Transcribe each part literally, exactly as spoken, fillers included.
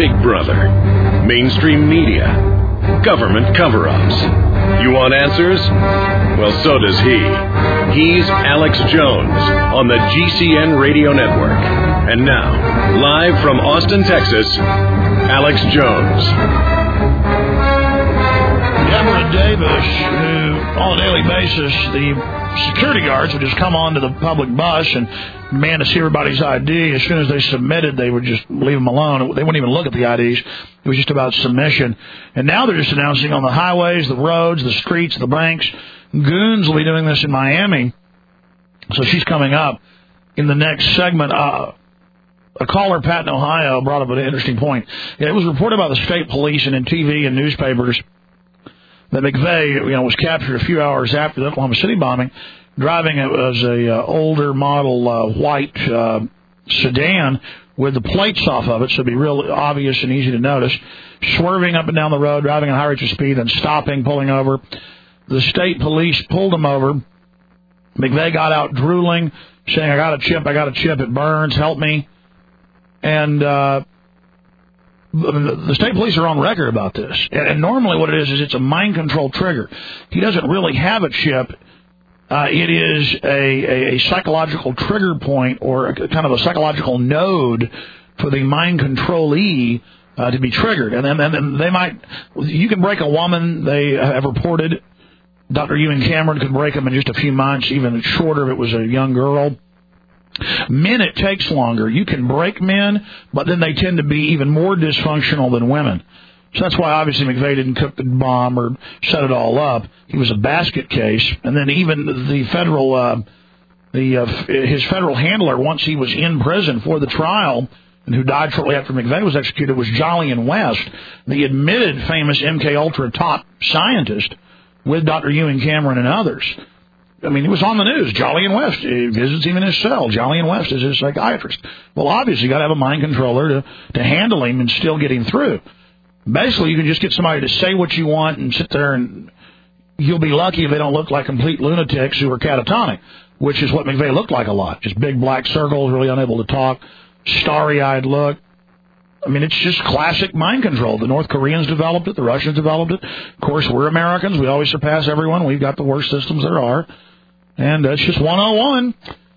Big Brother, mainstream media, government cover-ups. You want answers? Well, so does he. He's Alex Jones on the G C N Radio Network. And now, live from Austin, Texas, Alex Jones. Deborah Davis, who on a daily basis, the security guards would just come onto the public bus and demand to see everybody's I D. As soon as they submitted, they would just leave them alone. They wouldn't even look at the I Ds. It was just about submission. And now they're just announcing on the highways, the roads, the streets, the banks. Goons will be doing this in Miami. So she's coming up in the next segment. Uh, a caller, Pat in Ohio, brought up an interesting point. It was reported by the state police and in T V and newspapers that McVeigh, you know, was captured a few hours after the Oklahoma City bombing, driving it as a uh, older model uh, white uh, sedan with the plates off of it, so it'd be real obvious and easy to notice, swerving up and down the road, driving at high rates of speed, then stopping, pulling over. The state police pulled him over. McVeigh got out drooling, saying, I got a chip, I got a chip, it burns, help me. And uh the state police are on record about this. And normally what it is, is it's a mind control trigger. He doesn't really have a chip. Uh, it is a, a, a psychological trigger point or a, kind of a psychological node for the mind controlee uh, to be triggered. And then and, and they might, you can break a woman, they have reported. Doctor Ewan Cameron could break them in just a few months, even shorter if it was a young girl. Men, it takes longer. You can break men, but then they tend to be even more dysfunctional than women. So that's why, obviously, McVeigh didn't cook the bomb or set it all up. He was a basket case. And then even the federal, uh, the uh, his federal handler, once he was in prison for the trial, and who died shortly after McVeigh was executed, was Jolyon West, the admitted famous M K Ultra top scientist with Doctor Ewan Cameron and others. I mean, it was on the news. Jolyon West he visits him in his cell. Jolyon West is his psychiatrist. Well, obviously, you got to have a mind controller to, to handle him and still get him through. Basically, you can just get somebody to say what you want and sit there, and you'll be lucky if they don't look like complete lunatics who are catatonic, which is what McVeigh looked like a lot. Just big black circles, really unable to talk, starry-eyed look. I mean, it's just classic mind control. The North Koreans developed it. The Russians developed it. Of course, we're Americans. We always surpass everyone. We've got the worst systems there are. And it's just one oh one.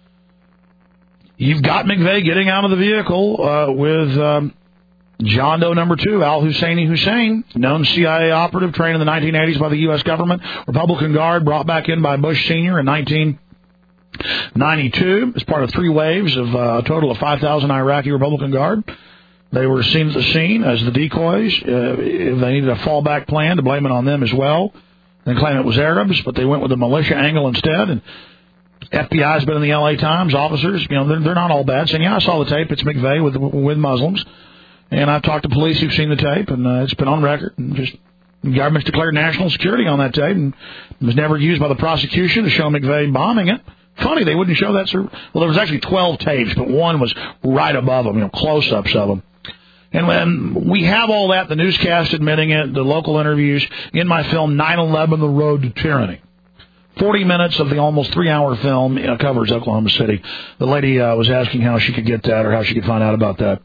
You've got McVeigh getting out of the vehicle uh, with um, John Doe number two, Al Husseini Hussein, known C I A operative trained in the nineteen eighties by the U S government, Republican Guard, brought back in by Bush Senior in nineteen ninety-two as part of three waves of uh, a total of five thousand Iraqi Republican Guard. They were seen at the scene as the decoys. Uh, if they needed a fallback plan, to blame it on them as well. Then claim it was Arabs, but they went with the militia angle instead. And F B I's been in the L A Times. Officers, you know, they're, they're not all bad. Saying, yeah, I saw the tape. It's McVeigh with with Muslims. And I've talked to police who've seen the tape, and uh, it's been on record. And just the government's declared national security on that tape, and it was never used by the prosecution to show McVeigh bombing it. Funny, they wouldn't show that. Sir. Well, there was actually twelve tapes, but one was right above them, you know, close-ups of them. And when we have all that, the newscast admitting it, the local interviews, in my film, nine eleven, The Road to Tyranny. forty minutes of the almost three-hour film you know, covers Oklahoma City. The lady uh, was asking how she could get that or how she could find out about that.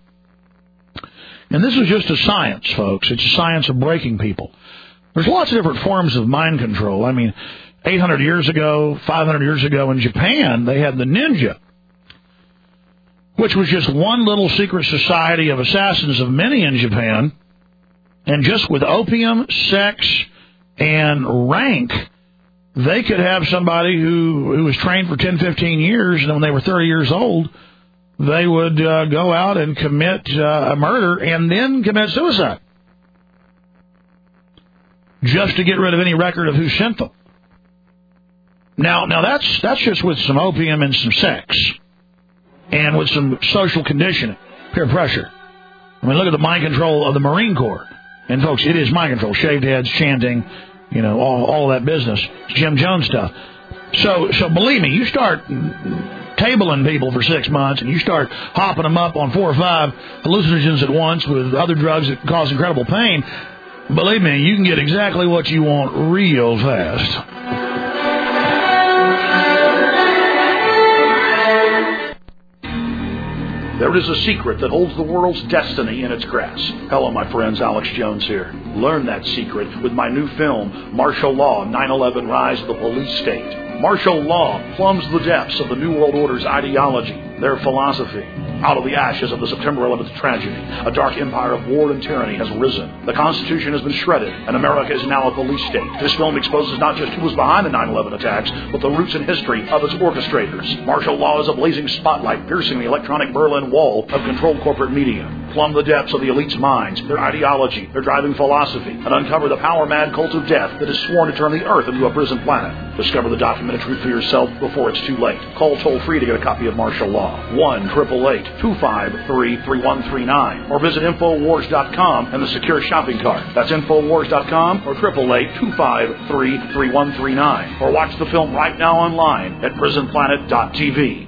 And this is just a science, folks. It's a science of breaking people. There's lots of different forms of mind control. I mean, eight hundred years ago, five hundred years ago in Japan, they had the ninja, which was just one little secret society of assassins of many in Japan. And just with opium, sex, and rank, they could have somebody who, who was trained for ten, fifteen years, and when they were thirty years old, they would uh, go out and commit uh, a murder and then commit suicide, just to get rid of any record of who sent them. Now, now that's that's just with some opium and some sex. And with some social conditioning, peer pressure. I mean, look at the mind control of the Marine Corps. And, folks, it is mind control. Shaved heads, chanting, you know, all, all that business. Jim Jones stuff. So, so believe me, you start tabling people for six months and you start hopping them up on four or five hallucinogens at once with other drugs that cause incredible pain, believe me, you can get exactly what you want real fast. There is a secret that holds the world's destiny in its grasp. Hello, my friends. Alex Jones here. Learn that secret with my new film, Martial Law, nine eleven Rise of the Police State. Martial law plumbs the depths of the New World Order's ideology, their philosophy. Out of the ashes of the September eleventh tragedy, a dark empire of war and tyranny has risen. The Constitution has been shredded, and America is now a police state. This film exposes not just who was behind the nine eleven attacks, but the roots and history of its orchestrators. Martial law is a blazing spotlight piercing the electronic Berlin Wall of controlled corporate media. Plumb the depths of the elite's minds, their ideology, their driving philosophy, and uncover the power-mad cult of death that is sworn to turn the Earth into a prison planet. Discover the documented truth for yourself before it's too late. Call toll-free to get a copy of Martial Law. one eight eight eight, two five three, three one three nine. Or visit Infowars dot com and the secure shopping cart. That's Infowars dot com or eight eight eight, two five three, three one three nine. Or watch the film right now online at prison planet dot t v.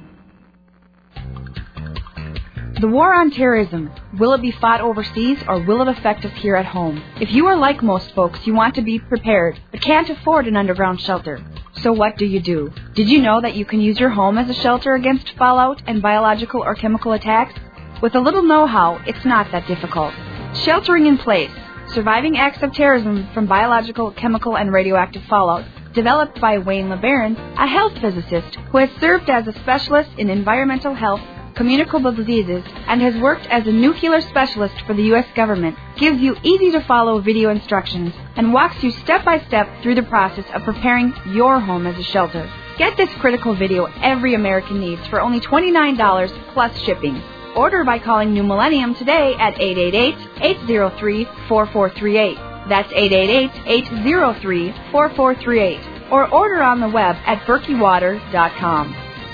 The war on terrorism, will it be fought overseas or will it affect us here at home? If you are like most folks, you want to be prepared, but can't afford an underground shelter. So what do you do? Did you know that you can use your home as a shelter against fallout and biological or chemical attacks? With a little know-how, it's not that difficult. Sheltering in Place, Surviving Acts of Terrorism from Biological, Chemical, and Radioactive Fallout, developed by Wayne LeBaron, a health physicist who has served as a specialist in environmental health, communicable diseases, and has worked as a nuclear specialist for the U S government, gives you easy-to-follow video instructions and walks you step-by-step through the process of preparing your home as a shelter. Get this critical video every American needs for only twenty-nine dollars plus shipping. Order by calling New Millennium today at eight eight eight, eight zero three, four four three eight. That's eight eight eight, eight zero three, four four three eight. Or order on the web at berkey water dot com.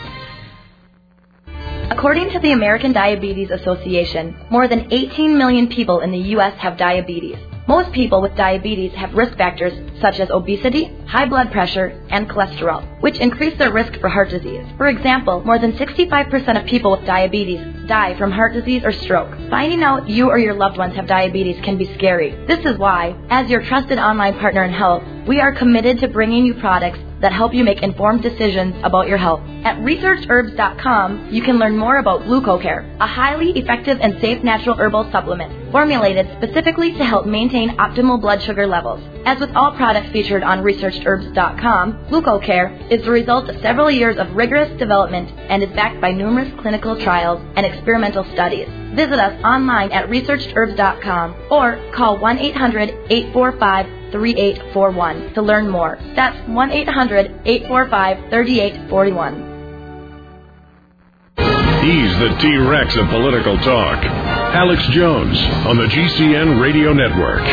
According to the American Diabetes Association, more than eighteen million people in the U S have diabetes. Most people with diabetes have risk factors such as obesity, high blood pressure, and cholesterol, which increase their risk for heart disease. For example, more than sixty-five percent of people with diabetes die from heart disease or stroke. Finding out you or your loved ones have diabetes can be scary. This is why, as your trusted online partner in health, we are committed to bringing you products that help you make informed decisions about your health. At researched herbs dot com, you can learn more about GlucoCare, a highly effective and safe natural herbal supplement formulated specifically to help maintain optimal blood sugar levels. As with all products featured on researched herbs dot com, GlucoCare is the result of several years of rigorous development and is backed by numerous clinical trials and experimental studies. Visit us online at researched herbs dot com or call one eight hundred, eight four five, three eight four one to learn more. That's one eight hundred, eight four five, three eight four one. He's the T-Rex of political talk. Alex Jones on the G C N Radio Network.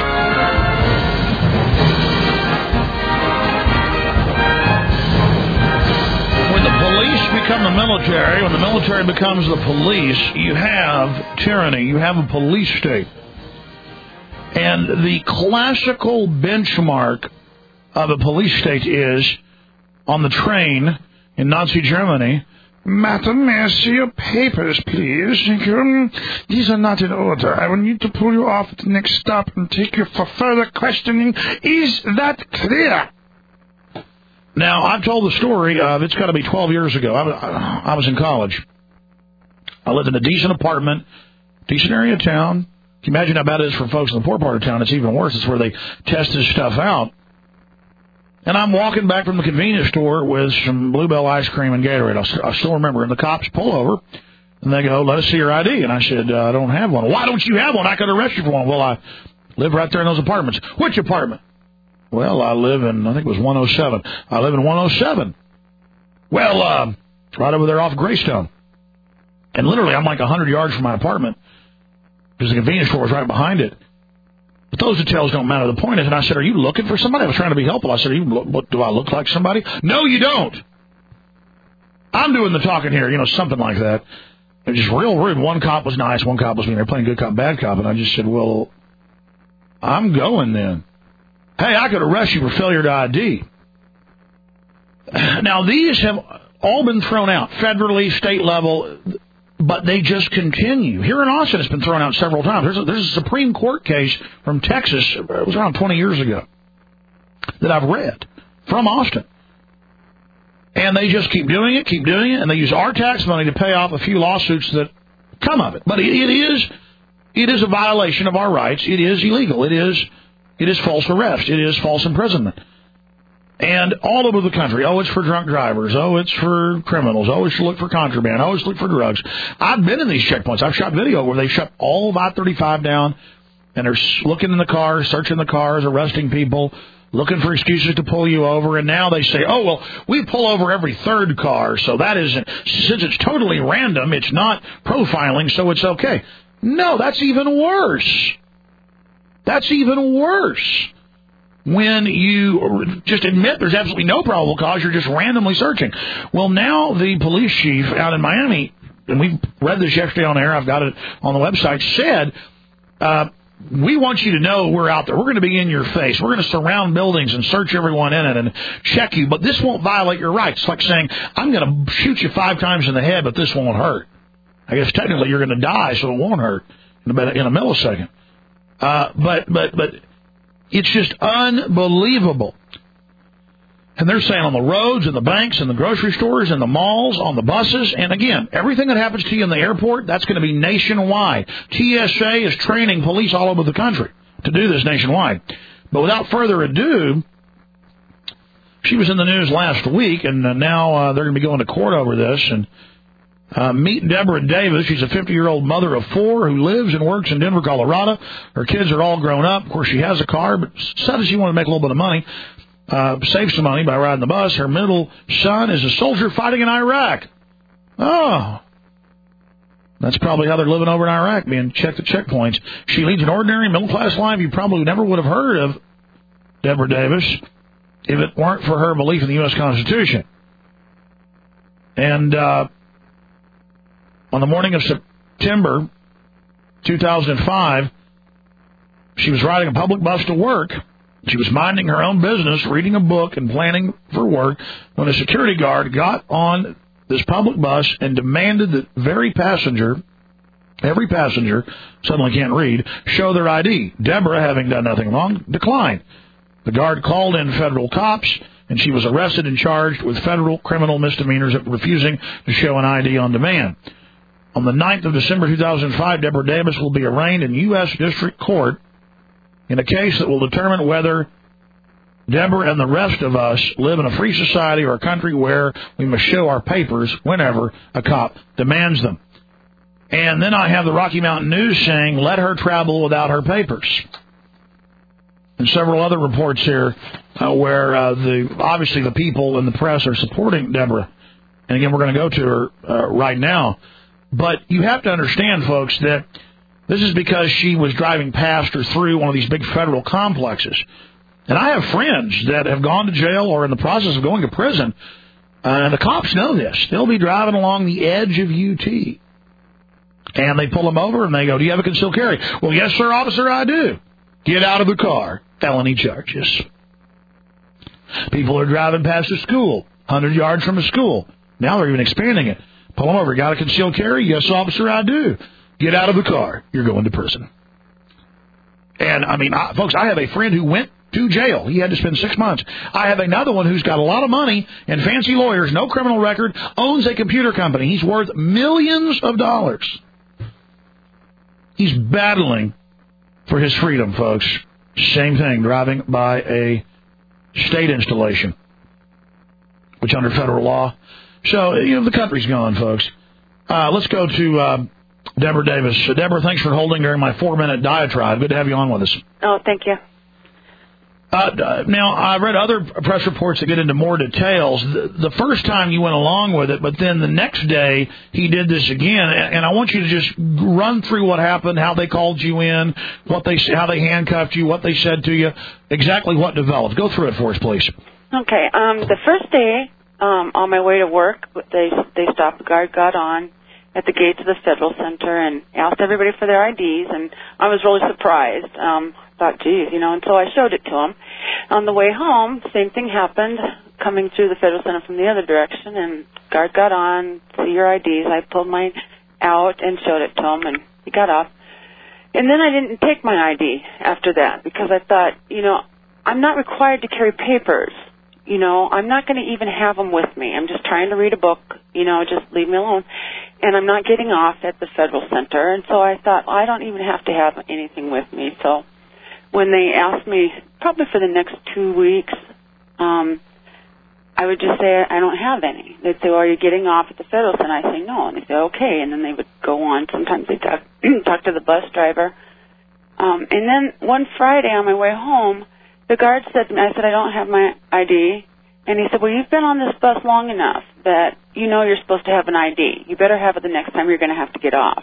When the police become the military, when the military becomes the police, you have tyranny. You have a police state. And the classical benchmark of a police state is on the train in Nazi Germany. Madam, may I see your papers, please? Thank you. These are not in order. I will need to pull you off at the next stop and take you for further questioning. Is that clear? Now, I've told the story of, it's got to be twelve years ago. I was, I was in college. I lived in a decent apartment, decent area of town. Can you imagine how bad it is for folks in the poor part of town? It's even worse. It's where they test this stuff out. And I'm walking back from the convenience store with some Bluebell ice cream and Gatorade. I still remember. And the cops pull over, and they go, let us see your I D. And I said, uh, I don't have one. Why don't you have one? I could arrest you for one. Well, I live right there in those apartments. Which apartment? Well, I live in, I think it was one oh seven. I live in one oh seven. Well, uh, it's right over there off Greystone. And literally, I'm like one hundred yards from my apartment because the convenience store was right behind it. But those details don't matter. The point is, and I said, are you looking for somebody? I was trying to be helpful. I said, you look, what, do I look like somebody? No, you don't. I'm doing the talking here, you know, something like that. It was just real rude. One cop was nice. One cop was mean. They're playing good cop, bad cop. And I just said, well, I'm going then. Hey, I could arrest you for failure to I D. Now, these have all been thrown out, federally, state level, but they just continue. Here in Austin, it's been thrown out several times. There's a, there's a Supreme Court case from Texas, it was around twenty years ago, that I've read from Austin. And they just keep doing it, keep doing it, and they use our tax money to pay off a few lawsuits that come of it. But it, it is it is a violation of our rights. It is illegal. It is it is false arrest. It is false imprisonment. And all over the country, oh, it's for drunk drivers. Oh, it's for criminals. Oh, it's to look for contraband. Oh, it's to look for drugs. I've been in these checkpoints. I've shot video where they shut all of I thirty-five down, and they're looking in the cars, searching the cars, arresting people, looking for excuses to pull you over. And now they say, oh, well, we pull over every third car, so that isn't, since it's totally random, it's not profiling, so it's okay. No, that's even worse. That's even worse. When you just admit there's absolutely no probable cause, you're just randomly searching. Well, now the police chief out in Miami, and we read this yesterday on air, I've got it on the website, said, uh, we want you to know we're out there. We're going to be in your face. We're going to surround buildings and search everyone in it and check you, but this won't violate your rights. It's like saying, I'm going to shoot you five times in the head, but this won't hurt. I guess technically you're going to die, so it won't hurt in a, in a millisecond. Uh, but, but, but... It's just unbelievable. And they're saying on the roads and the banks and the grocery stores and the malls, on the buses, and again, everything that happens to you in the airport, that's going to be nationwide. T S A is training police all over the country to do this nationwide. But without further ado, she was in the news last week, and now uh, they're going to be going to court over this. And Uh, meet Deborah Davis. She's a fifty-year-old mother of four who lives and works in Denver, Colorado. Her kids are all grown up. Of course, she has a car, but said she wanted to make a little bit of money, uh, save some money by riding the bus. Her middle son is a soldier fighting in Iraq. Oh, that's probably how they're living over in Iraq, being checked at checkpoints. She leads an ordinary middle-class life you probably never would have heard of, Deborah Davis, if it weren't for her belief in the U S Constitution. And, uh, on the morning of September two thousand five, she was riding a public bus to work. She was minding her own business, reading a book and planning for work, when a security guard got on this public bus and demanded that very passenger, every passenger, suddenly can't read, show their I D. Deborah, having done nothing wrong, declined. The guard called in federal cops, and she was arrested and charged with federal criminal misdemeanors of refusing to show an I D on demand. On the ninth of December two thousand five, Deborah Davis will be arraigned in U S District Court in a case that will determine whether Deborah and the rest of us live in a free society or a country where we must show our papers whenever a cop demands them. And then I have the Rocky Mountain News saying, let her travel without her papers. And several other reports here uh, where uh, the obviously the people in the press are supporting Deborah. And again, we're going to go to her uh, right now. But you have to understand, folks, that this is because she was driving past or through one of these big federal complexes. And I have friends that have gone to jail or in the process of going to prison, uh, and the cops know this. They'll be driving along the edge of U T, and they pull them over, and they go, do you have a concealed carry? Well, yes, sir, officer, I do. Get out of the car. Felony charges. People are driving past a school, one hundred yards from a school. Now they're even expanding it. Pull them over. Got a concealed carry? Yes, officer, I do. Get out of the car. You're going to prison. And, I mean, I, folks, I have a friend who went to jail. He had to spend six months. I have another one who's got a lot of money and fancy lawyers, no criminal record, owns a computer company. He's worth millions of dollars. He's battling for his freedom, folks. Same thing, driving by a state installation, which under federal law. So, you know, the country's gone, folks. Uh, let's go to uh, Deborah Davis. So, Deborah, thanks for holding during my four-minute diatribe. Good to have you on with us. Oh, thank you. Uh, now, I've read other press reports that get into more details. The, the first time you went along with it, but then the next day he did this again. And I want you to just run through what happened, how they called you in, what they, how they handcuffed you, what they said to you, exactly what developed. Go through it for us, please. Okay. Um, the first day, um, on my way to work, they they stopped. The guard got on at the gates of the Federal Center and asked everybody for their I Ds, and I was really surprised. Um, thought, geez, you know, until I showed it to them. On the way home, the same thing happened, coming through the Federal Center from the other direction, and guard got on, see your I Ds. I pulled mine out and showed it to him, and he got off. And then I didn't take my I D after that because I thought, you know, I'm not required to carry papers. You know, I'm not going to even have them with me. I'm just trying to read a book, you know, just leave me alone. and I'm not getting off at the Federal Center. And so I thought, well, I don't even have to have anything with me. So when they asked me, probably for the next two weeks, um, I would just say, I don't have any. They'd say, well, are you getting off at the Federal Center? I'd say, no. And they'd say, okay. And then they would go on. Sometimes they'd talk, talk to the bus driver. Um, and then one Friday on my way home, the guard said to me, I said, I don't have my I D. And he said, well, you've been on this bus long enough that you know you're supposed to have an I D. You better have it the next time you're going to have to get off.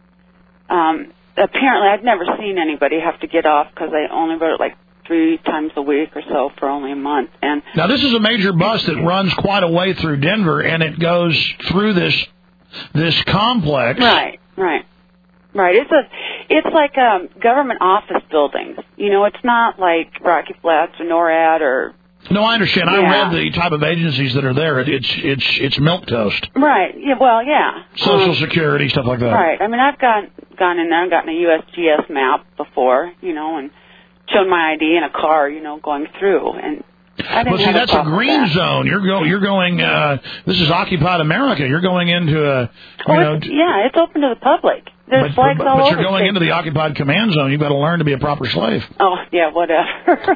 Um, apparently, I'd never seen anybody have to get off because I only wrote it like three times a week or so for only a month. And now, this is a major bus that runs quite a way through Denver, and it goes through this this complex. Right, right, right. It's a, it's like um, government office buildings. You know, it's not like Rocky Flats or NORAD or. No, I understand. Yeah. I read the type of agencies that are there. It's it's it's milquetoast. Right. Yeah. Well, yeah. Social um, Security, stuff like that. Right. I mean, I've gone gone in there and gotten a U S G S map before, you know, and shown my I D in a car, you know, going through. And I didn't well, see, have that's a, a green that. zone. You're go you're going. Uh, this is occupied America. You're going into a. You oh, know, it's, yeah, it's open to the public. There's but, flags but, all but over. you're going into the occupied command zone. You've got to learn to be a proper slave. Oh, yeah, whatever.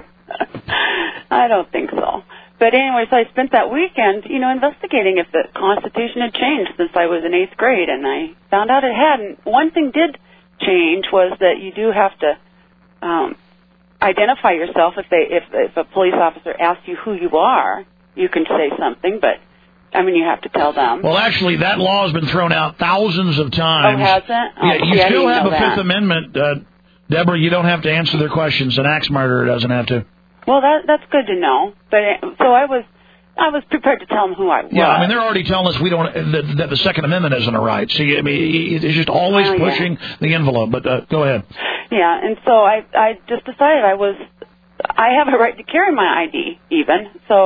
I don't think so. But anyway, so I spent that weekend, you know, investigating if the Constitution had changed since I was in eighth grade, and I found out it hadn't. One thing did change was that you do have to um, identify yourself. If they, if, if a police officer asks you who you are, you can say something, but I mean, you have to tell them. Well, actually, that law has been thrown out thousands of times. Oh, has it? Oh, yeah, you see, still have a that. Fifth Amendment, uh, Deborah. You don't have to answer their questions. An axe murderer doesn't have to. Well, that that's good to know. But it, so I was, I was prepared to tell them who I was. Yeah, I mean, they're already telling us we don't that, that the Second Amendment isn't a right. See, I mean, it's just always well, pushing yeah. the envelope. But uh, go ahead. Yeah, and so I I just decided I was, I have a right to carry my I D even. So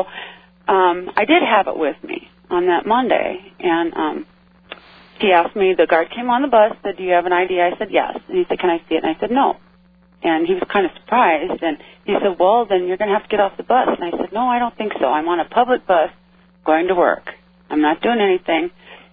um, I did have it with me on that Monday, and um, he asked me. The guard came on the bus, said, "Do you have an I D?" I said, "Yes." And he said, "Can I see it?" And I said, "No." And he was kind of surprised, and he said, well, then you're going to have to get off the bus. And I said, no, I don't think so. I'm on a public bus going to work. I'm not doing anything.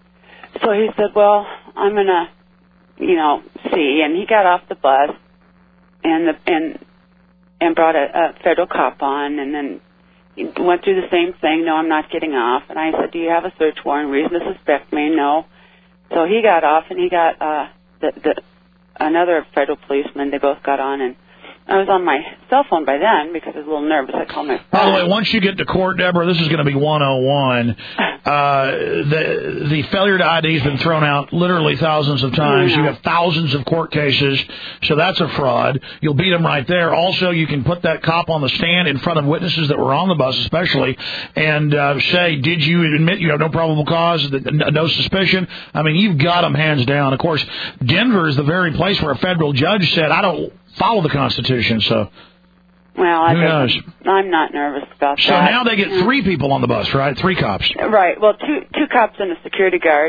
So he said, well, I'm going to, you know, see. And he got off the bus and the, and and brought a, a federal cop on, and then he went through the same thing. No, I'm not getting off. And I said, do you have a search warrant, reason to suspect me? No. So he got off, and he got uh, the the another federal policeman. They both got on, and I was on my cell phone by then because I was a little nervous. I called my friend. By the way, once you get to court, Deborah, this is going to be one oh one. Uh, the the failure to I D has been thrown out literally thousands of times. You have thousands of court cases, so that's a fraud. You'll beat them right there. Also, you can put that cop on the stand in front of witnesses that were on the bus, especially, and uh, say, did you admit you have no probable cause, no suspicion? I mean, you've got them hands down. Of course, Denver is the very place where a federal judge said, I don't follow the Constitution, so... Well, I Who knows? I'm not nervous about so that. So now they get three people on the bus, right? Three cops. Right. Well, two two cops and a security guard.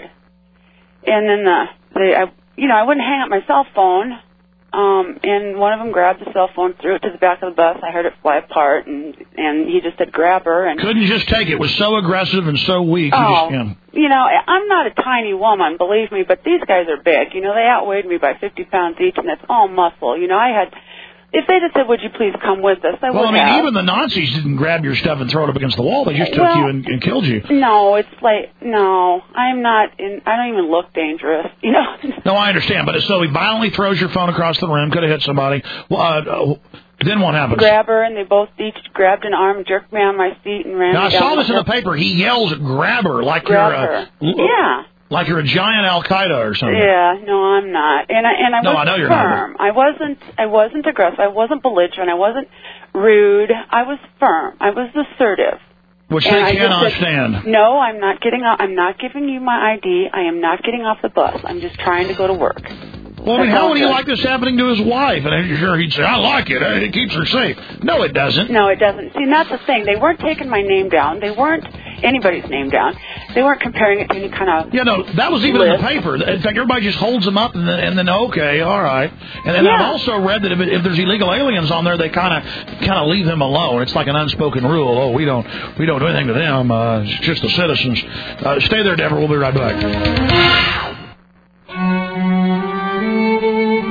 And then the, the I, you know, I wouldn't hang up my cell phone. Um, and one of them grabbed the cell phone, threw it to the back of the bus. I heard it fly apart, and and he just said, "Grab her." And couldn't just take it. It was so aggressive and so weak. Oh, you, just, you, know. you know, I'm not a tiny woman, believe me, but these guys are big. You know, they outweighed me by fifty pounds each, and it's all muscle. You know, I had. If they'd have said, would you please come with us, I well, would I mean, have. even the Nazis didn't grab your stuff and throw it up against the wall. They just took well, you and, and killed you. No, it's like, no, I'm not, in, I don't even look dangerous, you know. No, I understand, but so he violently throws your phone across the room, could have hit somebody. Well, uh, then what happens? Grab her, and they both each grabbed an arm, jerked me on my seat, and ran now, me down. I saw this in the the paper. He yells at grab her like grab you're her. a... Yeah. Like you're a giant Al Qaeda or something. Yeah, no, I'm not, and I and I no, wasn't I know you're firm. not. I wasn't. I wasn't aggressive. I wasn't belligerent. I wasn't rude. I was firm. I was assertive. Which and they I cannot said, stand. No, I'm not getting. I'm not giving you my I D. I am not getting off the bus. I'm just trying to go to work. Well, I mean, how would he like this happening to his wife? And I'm sure he'd say, I like it. It keeps her safe. No, it doesn't. No, it doesn't. See, and that's the thing. They weren't taking my name down. They weren't anybody's name down. They weren't comparing it to any kind of Yeah, no, that was even list. in the paper. In fact, everybody just holds them up and then, and then okay, all right. And then yeah. I've also read that if, it, if there's illegal aliens on there, they kind of kind of leave them alone. It's like an unspoken rule. Oh, we don't we don't do anything to them. Uh, it's just the citizens. Uh, stay there, Deborah. We'll be right back.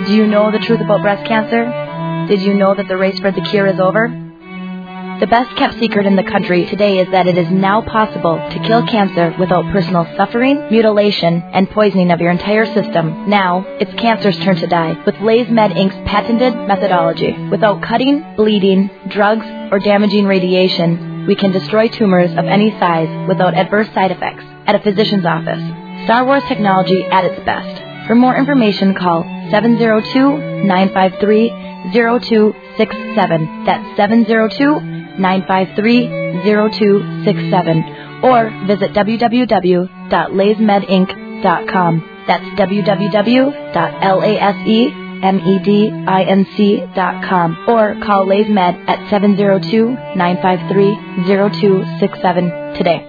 Do you know the truth about breast cancer? Did you know that the race for the cure is over? The best kept secret in the country today is that it is now possible to kill cancer without personal suffering, mutilation, and poisoning of your entire system. Now, it's cancer's turn to die with LaysMed Incorporated's patented methodology. Without cutting, bleeding, drugs, or damaging radiation, we can destroy tumors of any size without adverse side effects at a physician's office. Star Wars technology at its best. For more information, call seven zero two, nine five three, zero two six seven. That's seven zero two, nine five three, zero two six seven. Or visit w w w dot laysmed inc dot com. That's w w w dot lasemedinc dot com. Or call LaysMed at seven zero two, nine five three, zero two six seven today.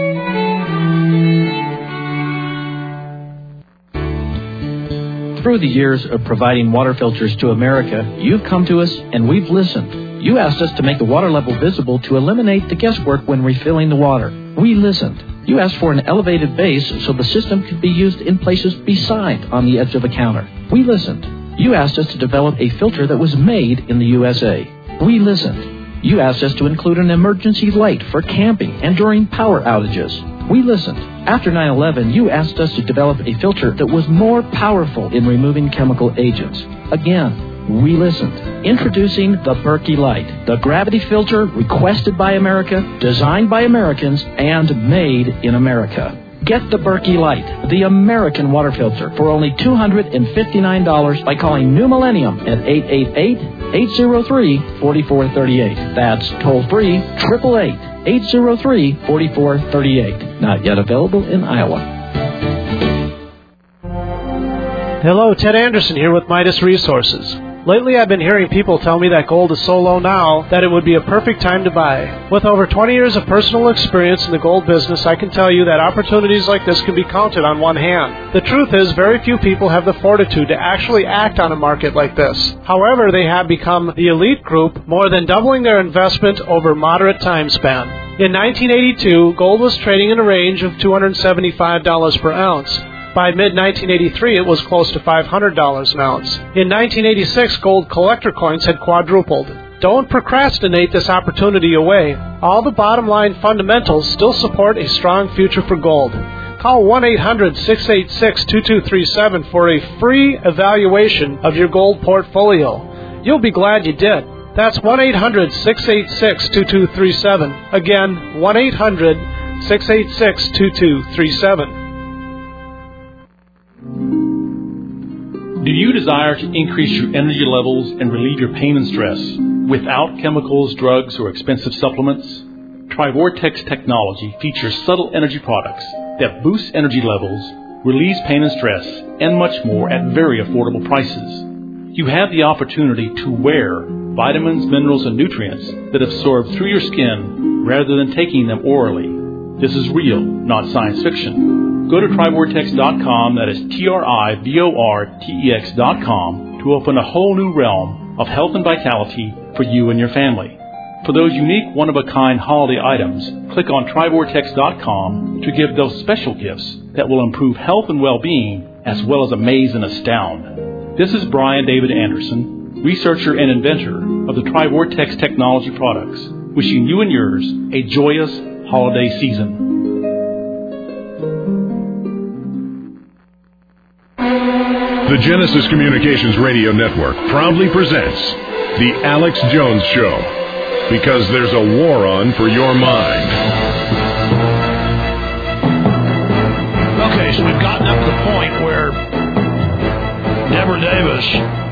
Through the years of providing water filters to America, you've come to us and we've listened. You asked us to make the water level visible to eliminate the guesswork when refilling the water. We listened. You asked for an elevated base so the system could be used in places beside on the edge of a counter. We listened. You asked us to develop a filter that was made in the U S A. We listened. You asked us to include an emergency light for camping and during power outages. We listened. After nine eleven, you asked us to develop a filter that was more powerful in removing chemical agents. Again, we listened. Introducing the Berkey Light, the gravity filter requested by America, designed by Americans, and made in America. Get the Berkey Light, the American water filter, for only two hundred fifty-nine dollars by calling New Millennium at eight eight eight, eight zero three, four four three eight. That's toll-free, eight eight eight, eight zero three, four four three eight. Not yet available in Iowa. Hello, Ted Anderson here with Midas Resources. Lately, I've been hearing people tell me that gold is so low now that it would be a perfect time to buy. With over twenty years of personal experience in the gold business, I can tell you that opportunities like this can be counted on one hand. The truth is, very few people have the fortitude to actually act on a market like this. However, they have become the elite group, more than doubling their investment over a moderate time span. In nineteen eighty-two, gold was trading in a range of two hundred seventy-five dollars per ounce. By mid nineteen eighty-three, it was close to five hundred dollars an ounce. In nineteen eighty-six, gold collector coins had quadrupled. Don't procrastinate this opportunity away. All the bottom line fundamentals still support a strong future for gold. Call one eight hundred, six eight six, two two three seven for a free evaluation of your gold portfolio. You'll be glad you did. That's one eight hundred, six eight six, two two three seven. Again, one eight hundred, six eight six, two two three seven. Do you desire to increase your energy levels and relieve your pain and stress without chemicals, drugs, or expensive supplements? Tri-Vortex technology features subtle energy products that boost energy levels, relieves pain and stress, and much more at very affordable prices. You have the opportunity to wear vitamins, minerals, and nutrients that absorb through your skin rather than taking them orally. This is real, not science fiction. Go to tri vortex dot com, that is T R I V O R T E X dot com, to open a whole new realm of health and vitality for you and your family. For those unique, one-of-a-kind holiday items, click on tri vortex dot com to give those special gifts that will improve health and well-being as well as amaze and astound. This is Brian David Anderson, researcher and inventor of the Tri-Vortex technology products, wishing you and yours a joyous holiday season. The Genesis Communications Radio Network proudly presents The Alex Jones Show, because there's a war on for your mind. Okay, so we've gotten up to the point where Deborah Davis,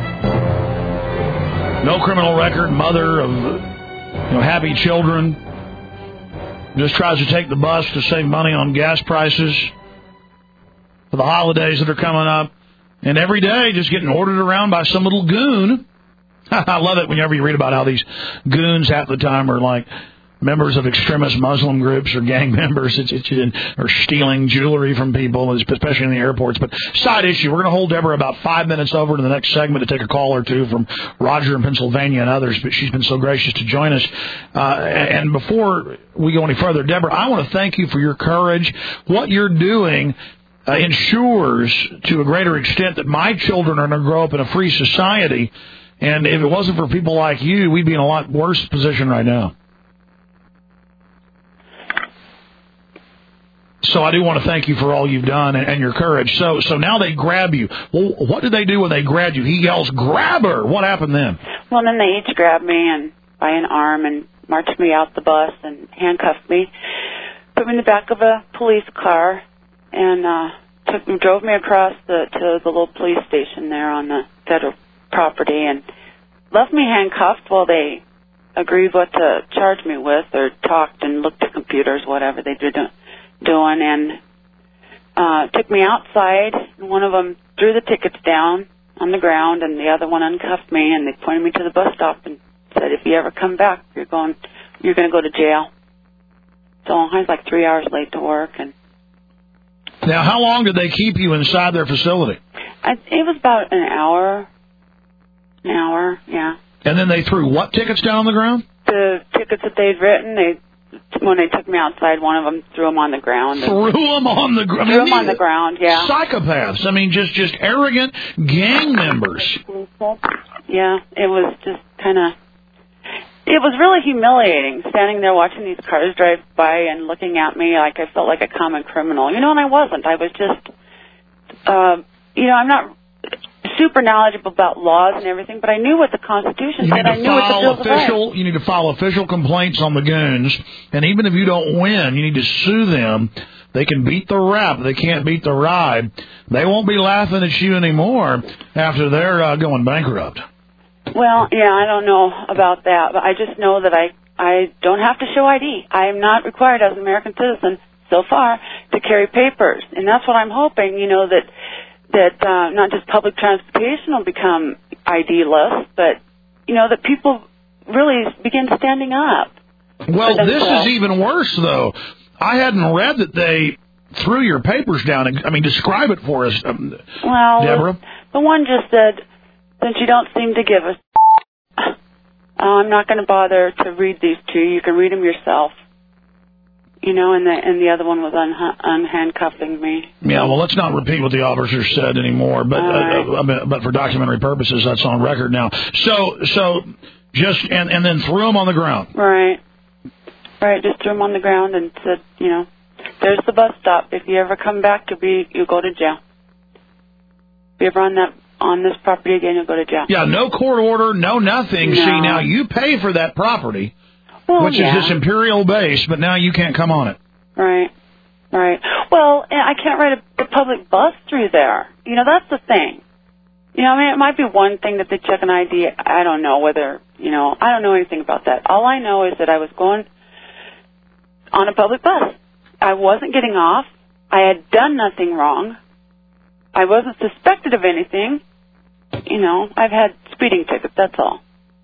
no criminal record, mother of you know, happy children, just tries to take the bus to save money on gas prices for the holidays that are coming up. And every day just getting ordered around by some little goon. I love it whenever you read about how these goons half the time are like members of extremist Muslim groups or gang members, it's, it's, or stealing jewelry from people, especially in the airports. But side issue, we're going to hold Deborah about five minutes over to the next segment to take a call or two from Roger in Pennsylvania and others, but she's been so gracious to join us. Uh, and before we go any further, Deborah, I want to thank you for your courage, what you're doing uh, ensures to a greater extent that my children are going to grow up in a free society. And if it wasn't for people like you, we'd be in a lot worse position right now. So I do want to thank you for all you've done and, and your courage. So so now they grab you. Well, what did they do when they grabbed you? He yells, "Grab her!" What happened then? Well, then they each grabbed me and by an arm and marched me out the bus and handcuffed me, put me in the back of a police car, and uh, took me, drove me across the to the little police station there on the federal property and left me handcuffed while they agreed what to charge me with or talked and looked at computers, whatever they did. doing, and uh, took me outside, and one of them threw the tickets down on the ground, and the other one uncuffed me, and they pointed me to the bus stop and said, if you ever come back, you're going you're going to go to jail. So I was like three hours late to work. And now, how long did they keep you inside their facility? I, it was about an hour, an hour, yeah. And then they threw what tickets down on the ground? The tickets that they'd written, they when they took me outside, one of them threw them on the ground. Threw them on the ground? Threw them on the ground, yeah. Psychopaths. I mean, just, just arrogant gang members. Yeah, it was just kind of... It was really humiliating, standing there watching these cars drive by and looking at me like I felt like a common criminal. You know, and I wasn't. I was just... Uh, you know, I'm not... super knowledgeable about laws and everything, but I knew what the Constitution said. I knew what the Bill of Rights. You need to file official complaints on the goons, and even if you don't win, you need to sue them. They can beat the rap. They can't beat the ride. They won't be laughing at you anymore after they're uh, going bankrupt. Well, yeah, I don't know about that, but I just know that I, I don't have to show I D. I am not required as an American citizen so far to carry papers, and that's what I'm hoping, you know, that that uh, not just public transportation will become I D-less, but, you know, that people really begin standing up. Well, this is even worse, though. I hadn't read that they threw your papers down. I mean, describe it for us, um, well, Deborah. The one just said, since you don't seem to give us, uh, I'm not going to bother to read these to you. You can read them yourself. You know, and the and the other one was un- unhandcuffing me. Yeah, well, let's not repeat what the officer said anymore. But right. uh, uh, but for documentary purposes, that's on record now. So so just and and then threw him on the ground. Right, right. Just threw him on the ground and said, you know, there's the bus stop. If you ever come back, you'll be you go to jail. If you ever on that on this property again, you'll go to jail. Yeah, no court order, no nothing. No. See, now you pay for that property. Well, Which yeah. is this Imperial base, but now you can't come on it. Right, right. Well, and I can't ride a, a public bus through there. You know, that's the thing. You know, I mean, it might be one thing that they check an I D. I don't know whether, you know, I don't know anything about that. All I know is that I was going on a public bus. I wasn't getting off. I had done nothing wrong. I wasn't suspected of anything. You know, I've had speeding tickets, that's all.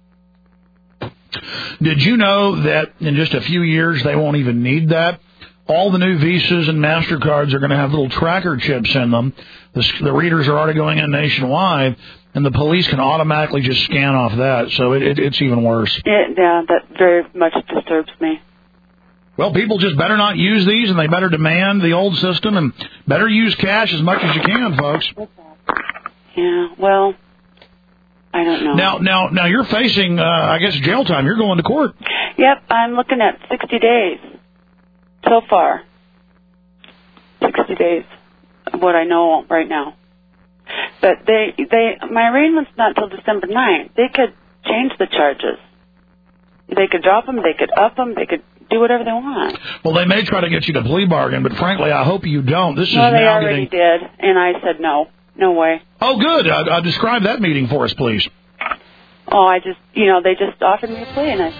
Did you know that in just a few years they won't even need that? All the new Visas and MasterCards are going to have little tracker chips in them. The, the readers are already going in nationwide, and the police can automatically just scan off that, so it, it, it's even worse. It, yeah, that very much disturbs me. Well, people just better not use these, and they better demand the old system, and better use cash as much as you can, folks. Yeah, well... I don't know. Now, now, now you're facing, uh, I guess, jail time. You're going to court. Yep, I'm looking at sixty days so far. sixty days, what I know right now. But they, they, my arraignment's not till December ninth. They could change the charges. They could drop them. They could up them. They could do whatever they want. Well, they may try to get you to plea bargain, but frankly, I hope you don't. This no, is they now already getting... did, and I said no. No way. Oh, good. Uh, uh, describe that meeting for us, please. Oh, I just, you know, they just offered me a plea, and I...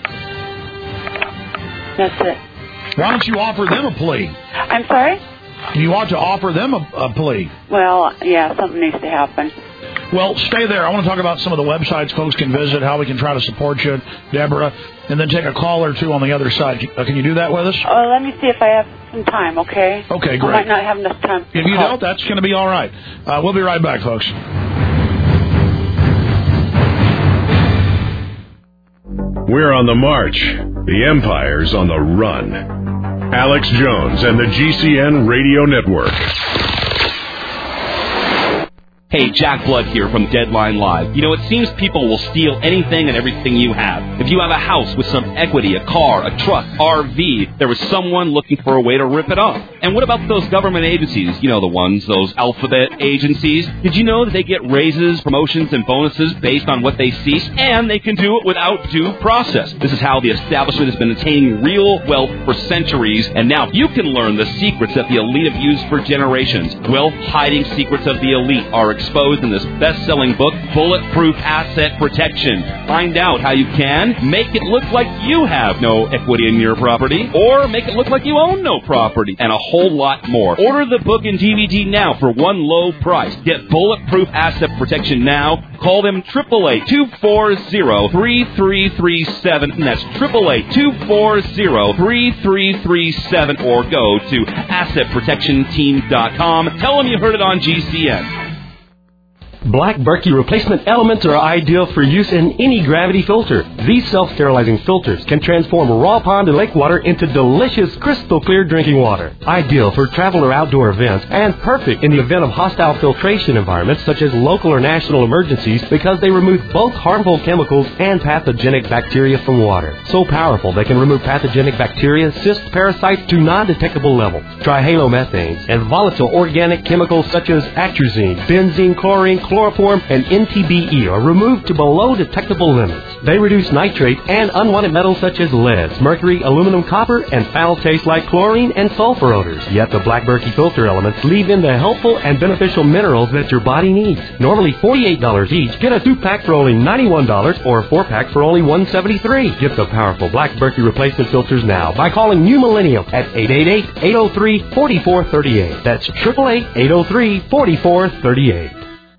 That's it. Why don't you offer them a plea? I'm sorry? You ought to offer them a, a plea. Well, yeah, something needs to happen. Well, stay there. I want to talk about some of the websites folks can visit, how we can try to support you, Deborah, and then take a call or two on the other side. Uh, can you do that with us? Oh, let me see if I have some time, okay? Okay, great. I might not have enough time. If you don't, that's going to be all right. Uh, we'll be right back, folks. We're on the march. The Empire's on the run. Alex Jones and the G C N Radio Network. Hey, Jack Blood here from Deadline Live. You know, it seems people will steal anything and everything you have. If you have a house with some equity, a car, a truck, R V, there was someone looking for a way to rip it off. And what about those government agencies? You know the ones, those alphabet agencies. Did you know that they get raises, promotions, and bonuses based on what they see? And they can do it without due process. This is how the establishment has been attaining real wealth for centuries. And now you can learn the secrets that the elite have used for generations. Wealth-hiding secrets of the elite are exposed in this best-selling book, Bulletproof Asset Protection. Find out how you can make it look like you have no equity in your property, or make it look like you own no property, and a whole lot more. Order the book and D V D now for one low price. Get Bulletproof Asset Protection now. Call them eight eight eight, two four zero, three three three seven, and that's eight eight eight, two four zero, three three three seven, or go to asset protection team dot com. Tell them you heard it on G C N. Black Berkey replacement elements are ideal for use in any gravity filter. These self-sterilizing filters can transform raw pond and lake water into delicious, crystal-clear drinking water. Ideal for travel or outdoor events, and perfect in the event of hostile filtration environments such as local or national emergencies because they remove both harmful chemicals and pathogenic bacteria from water. So powerful they can remove pathogenic bacteria, cysts, parasites to non-detectable levels. Trihalomethanes and volatile organic chemicals such as atrazine, benzene, chlorine, chloroform, and N T B E are removed to below detectable limits. They reduce nitrate and unwanted metals such as lead, mercury, aluminum, copper, and foul taste like chlorine and sulfur odors. Yet the Black Berkey filter elements leave in the helpful and beneficial minerals that your body needs. Normally forty-eight dollars each, get a two-pack for only ninety-one dollars or a four-pack for only one hundred seventy-three dollars. Get the powerful Black Berkey replacement filters now by calling New Millennium at eight eight eight, eight oh three, four four three eight. That's eight eight eight, eight oh three, four four three eight.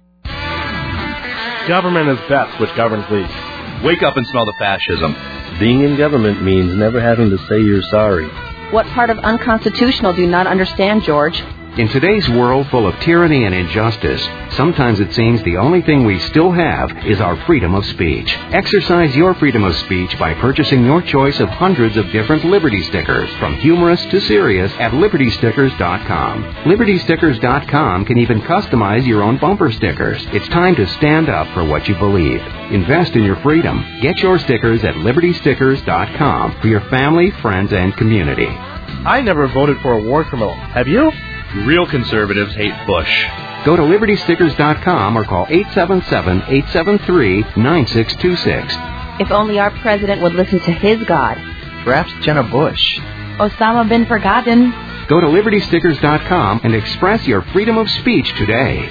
Government is best which governs least. Wake up and smell the fascism. Being in government means never having to say you're sorry. What part of unconstitutional do you not understand, George? In today's world full of tyranny and injustice, sometimes it seems the only thing we still have is our freedom of speech. Exercise your freedom of speech by purchasing your choice of hundreds of different Liberty stickers, from humorous to serious, at liberty stickers dot com. liberty stickers dot com can even customize your own bumper stickers. It's time to stand up for what you believe. Invest in your freedom. Get your stickers at liberty stickers dot com for your family, friends, and community. I never voted for a war criminal. Have you? Real conservatives hate Bush. Go to liberty stickers dot com or call eight seven seven, eight seven three, nine six two six. If only our president would listen to his God. Perhaps Jenna Bush. Osama bin Forgotten. Go to liberty stickers dot com and express your freedom of speech today.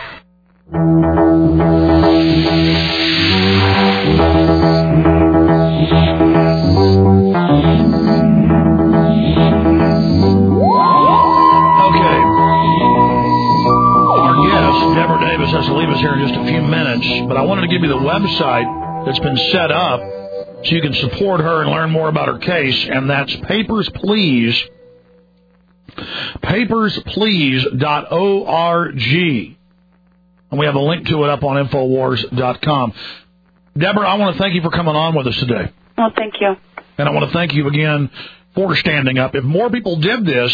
Deborah Davis has to leave us here in just a few minutes, but I wanted to give you the website that's been set up so you can support her and learn more about her case, and that's Papers, Please, papers please dot org. And we have a link to it up on infowars dot com. Deborah, I want to thank you for coming on with us today. Well, thank you. And I want to thank you again for standing up. If more people did this,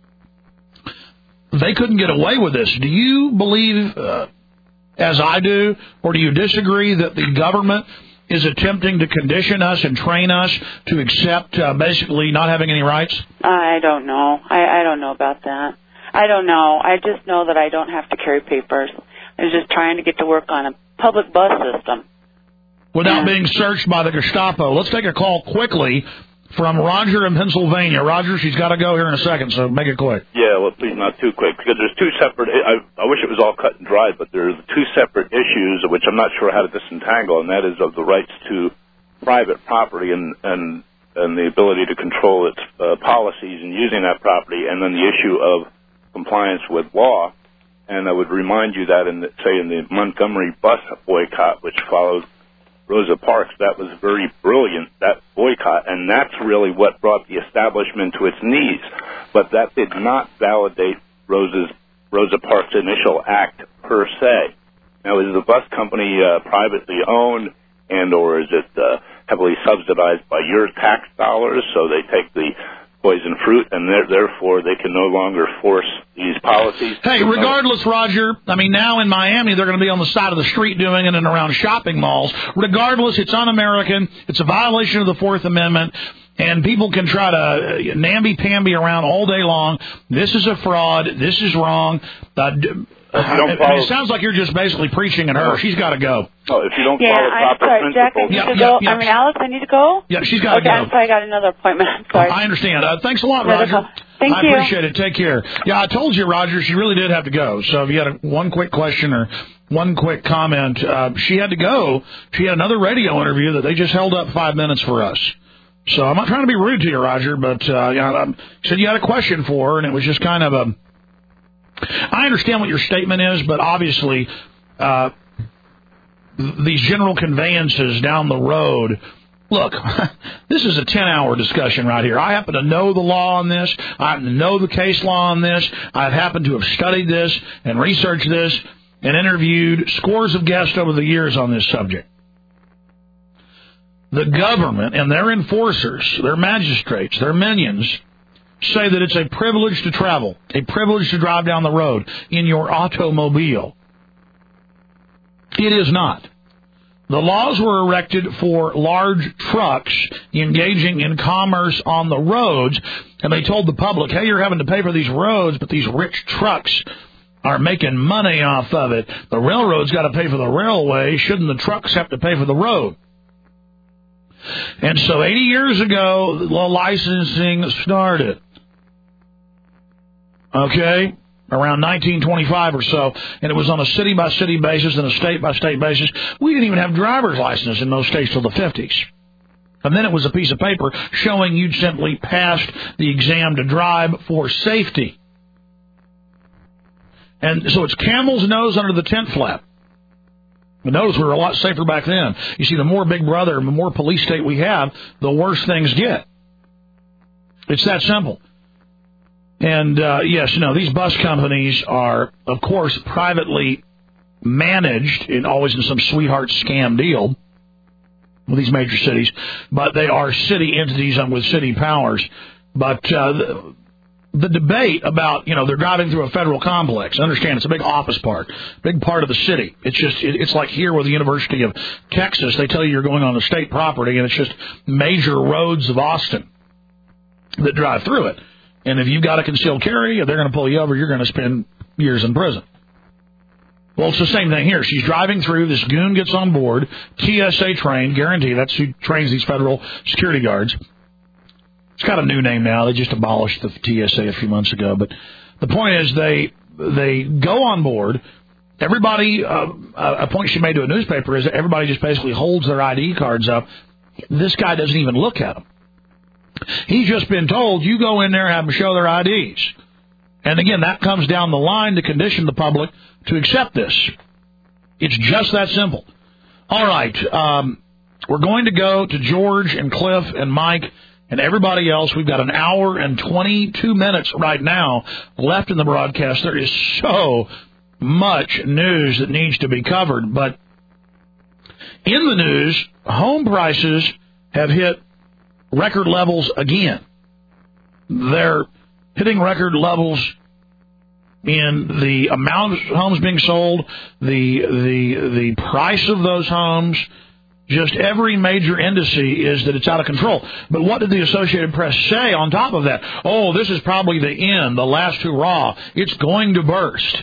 they couldn't get away with this. Do you believe, uh, as I do, or do you disagree that the government is attempting to condition us and train us to accept uh, basically not having any rights? I don't know. I, I don't know about that. I don't know. I just know that I don't have to carry papers. I was just trying to get to work on a public bus system. Without yeah. being searched by the Gestapo. Let's take a call quickly from Roger in Pennsylvania. Roger, she's got to go here in a second, so make it quick. Yeah, well, please not too quick, because there's two separate, I, I wish it was all cut and dried, but there's two separate issues of which I'm not sure how to disentangle, and that is of the rights to private property and, and, and the ability to control its uh, policies in using that property, and then the issue of compliance with law. And I would remind you that, in the, say, in the Montgomery bus boycott, which followed Rosa Parks, that was very brilliant, that boycott, and that's really what brought the establishment to its knees. But that did not validate Rosa's, Rosa Parks' initial act per se. Now, is the bus company uh, privately owned, and or is it uh, heavily subsidized by your tax dollars, so they take the poison fruit, and therefore they can no longer force these policies. Hey, regardless, Roger, I mean, now in Miami, they're going to be on the side of the street doing it and around shopping malls. Regardless, it's un-American. It's a violation of the Fourth Amendment. And people can try to namby-pamby around all day long. This is a fraud. This is wrong. Uh, and it sounds like you're just basically preaching at her. She's got to go. Oh, if you don't yeah, follow I'm proper sorry, Jack, I principles. need Yeah, to yeah, go. yeah. I mean, Alex, I need to go. Yeah, she's got to okay, go. I'm sorry, I got another appointment. I'm sorry. I understand. Uh, thanks a lot, No, Roger. no, Thank I you. appreciate it. Take care. Yeah, I told you, Roger, she really did have to go. So if you had a, one quick question or one quick comment, uh, she had to go. She had another radio interview that they just held up five minutes for us. So I'm not trying to be rude to you, Roger, but uh, yeah, I said you had a question for her, and it was just kind of a... I understand what your statement is, but obviously uh, these general conveyances down the road... Look, this is a ten-hour discussion right here. I happen to know the law on this. I happen to know the case law on this. I happen to have studied this and researched this and interviewed scores of guests over the years on this subject. The government and their enforcers, their magistrates, their minions, say that it's a privilege to travel, a privilege to drive down the road in your automobile. It is not. The laws were erected for large trucks engaging in commerce on the roads, and they told the public, hey, you're having to pay for these roads, but these rich trucks are making money off of it. The railroad's got to pay for the railway. Shouldn't the trucks have to pay for the road? And so eighty years ago, the licensing started. Okay? Around nineteen twenty-five or so, and it was on a city-by-city basis and a state-by-state basis. We didn't even have driver's license in those states till the fifties. And then it was a piece of paper showing you'd simply passed the exam to drive for safety. And so it's camel's nose under the tent flap. But notice we were a lot safer back then. You see, the more Big Brother, the more police state we have, the worse things get. It's that simple. And, uh, yes, you know, these bus companies are, of course, privately managed, and always in some sweetheart scam deal with these major cities, but they are city entities with city powers. But uh, the, the debate about, you know, they're driving through a federal complex, understand it's a big office park, big part of the city. It's just, it, it's like here with the University of Texas, they tell you you're going on the state property, and it's just major roads of Austin that drive through it. And if you've got a concealed carry, if they're going to pull you over, you're going to spend years in prison. Well, it's the same thing here. She's driving through. This goon gets on board, T S A trained, guarantee. That's who trains these federal security guards. It's got a new name now. They just abolished the T S A a few months ago. But the point is they they go on board. Everybody, uh, a point she made to a newspaper is that everybody just basically holds their I D cards up. This guy doesn't even look at them. He's just been told, you go in there and have them show their I Ds. And again, that comes down the line to condition the public to accept this. It's just that simple. All right, um, we're going to go to George and Cliff and Mike and everybody else. We've got an hour and twenty-two minutes right now left in the broadcast. There is so much news that needs to be covered. But in the news, home prices have hit record levels again. They're hitting record levels in the amount of homes being sold, the the the price of those homes. Just every major indice is that it's out of control. But what did the Associated Press say on top of that? Oh, this is probably the end, the last hurrah. It's going to burst.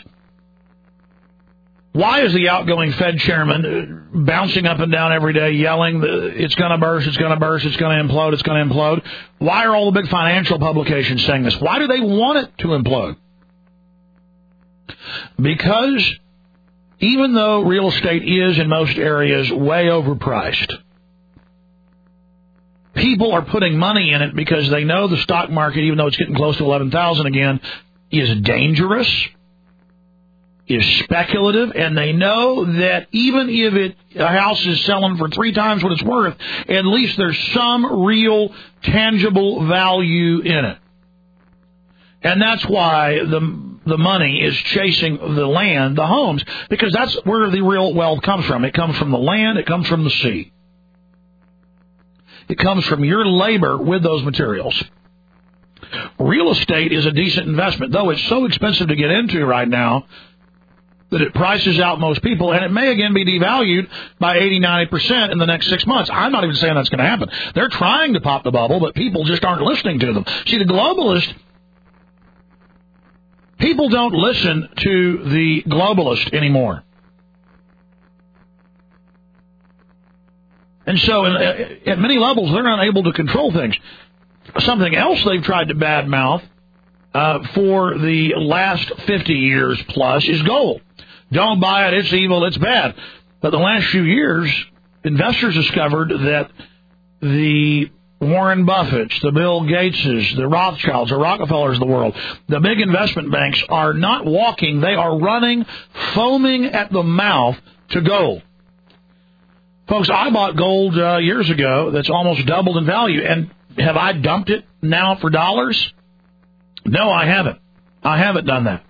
Why is the outgoing Fed chairman bouncing up and down every day, yelling, it's going to burst, it's going to burst, it's going to implode, it's going to implode? Why are all the big financial publications saying this? Why do they want it to implode? Because even though real estate is, in most areas, way overpriced, people are putting money in it because they know the stock market, even though it's getting close to eleven thousand again, is dangerous, is speculative, and they know that even if it, a house is selling for three times what it's worth, at least there's some real tangible value in it. And that's why the the money is chasing the land, the homes, because that's where the real wealth comes from. It comes from the land, it comes from the sea. It comes from your labor with those materials. Real estate is a decent investment, though it's so expensive to get into right now that it prices out most people, and it may again be devalued by eighty, ninety percent in the next six months. I'm not even saying that's going to happen. They're trying to pop the bubble, but people just aren't listening to them. See, the globalists, people don't listen to the globalist anymore. And so in, at many levels, they're unable to control things. Something else they've tried to badmouth uh, for the last fifty years plus is gold. Don't buy it, it's evil, it's bad. But the last few years, investors discovered that the Warren Buffetts, the Bill Gateses, the Rothschilds, the Rockefellers of the world, the big investment banks are not walking, they are running, foaming at the mouth to gold. Folks, I bought gold uh, years ago that's almost doubled in value, and have I dumped it now for dollars? No, I haven't. I haven't done that.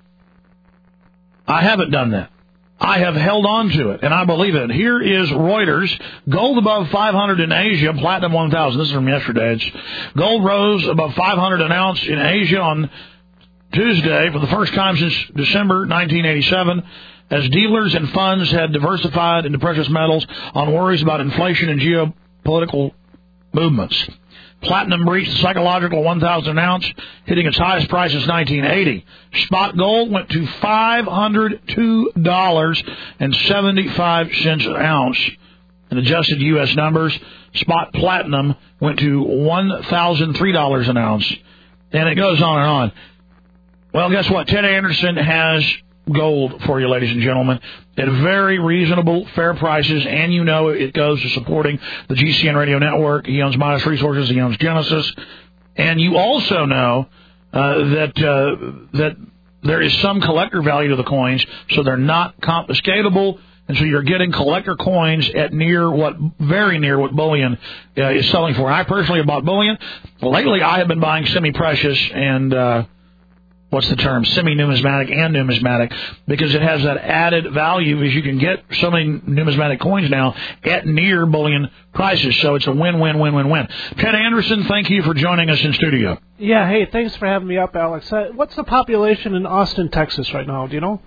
I haven't done that. I have held on to it, and I believe it. Here is Reuters. Gold above five hundred in Asia, platinum one thousand. This is from yesterday. It's gold rose above five hundred an ounce in Asia on Tuesday for the first time since December nineteen eighty-seven, as dealers and funds had diversified into precious metals on worries about inflation and geopolitical movements. Platinum reached the psychological one thousand an ounce, hitting its highest price since nineteen eighty. Spot gold went to five hundred two dollars and seventy-five cents an ounce. In adjusted U S numbers, spot platinum went to one thousand three dollars an ounce. And it goes on and on. Well, guess what? Ted Anderson has gold for you, ladies and gentlemen, at very reasonable, fair prices, and you know it goes to supporting the G C N Radio Network. He owns Midas Resources, he owns Genesis, and you also know uh, that uh, that there is some collector value to the coins, so they're not confiscatable, and so you're getting collector coins at near what, very near what bullion uh, is selling for. I personally have bought bullion. Lately, I have been buying semi-precious and uh, what's the term, semi-numismatic and numismatic, because it has that added value as you can get so many numismatic coins now at near bullion prices. So it's a win, win, win, win, win. Ted Anderson, thank you for joining us in studio. Yeah, hey, thanks for having me up, Alex. Uh, what's the population in Austin, Texas right now? Do you know?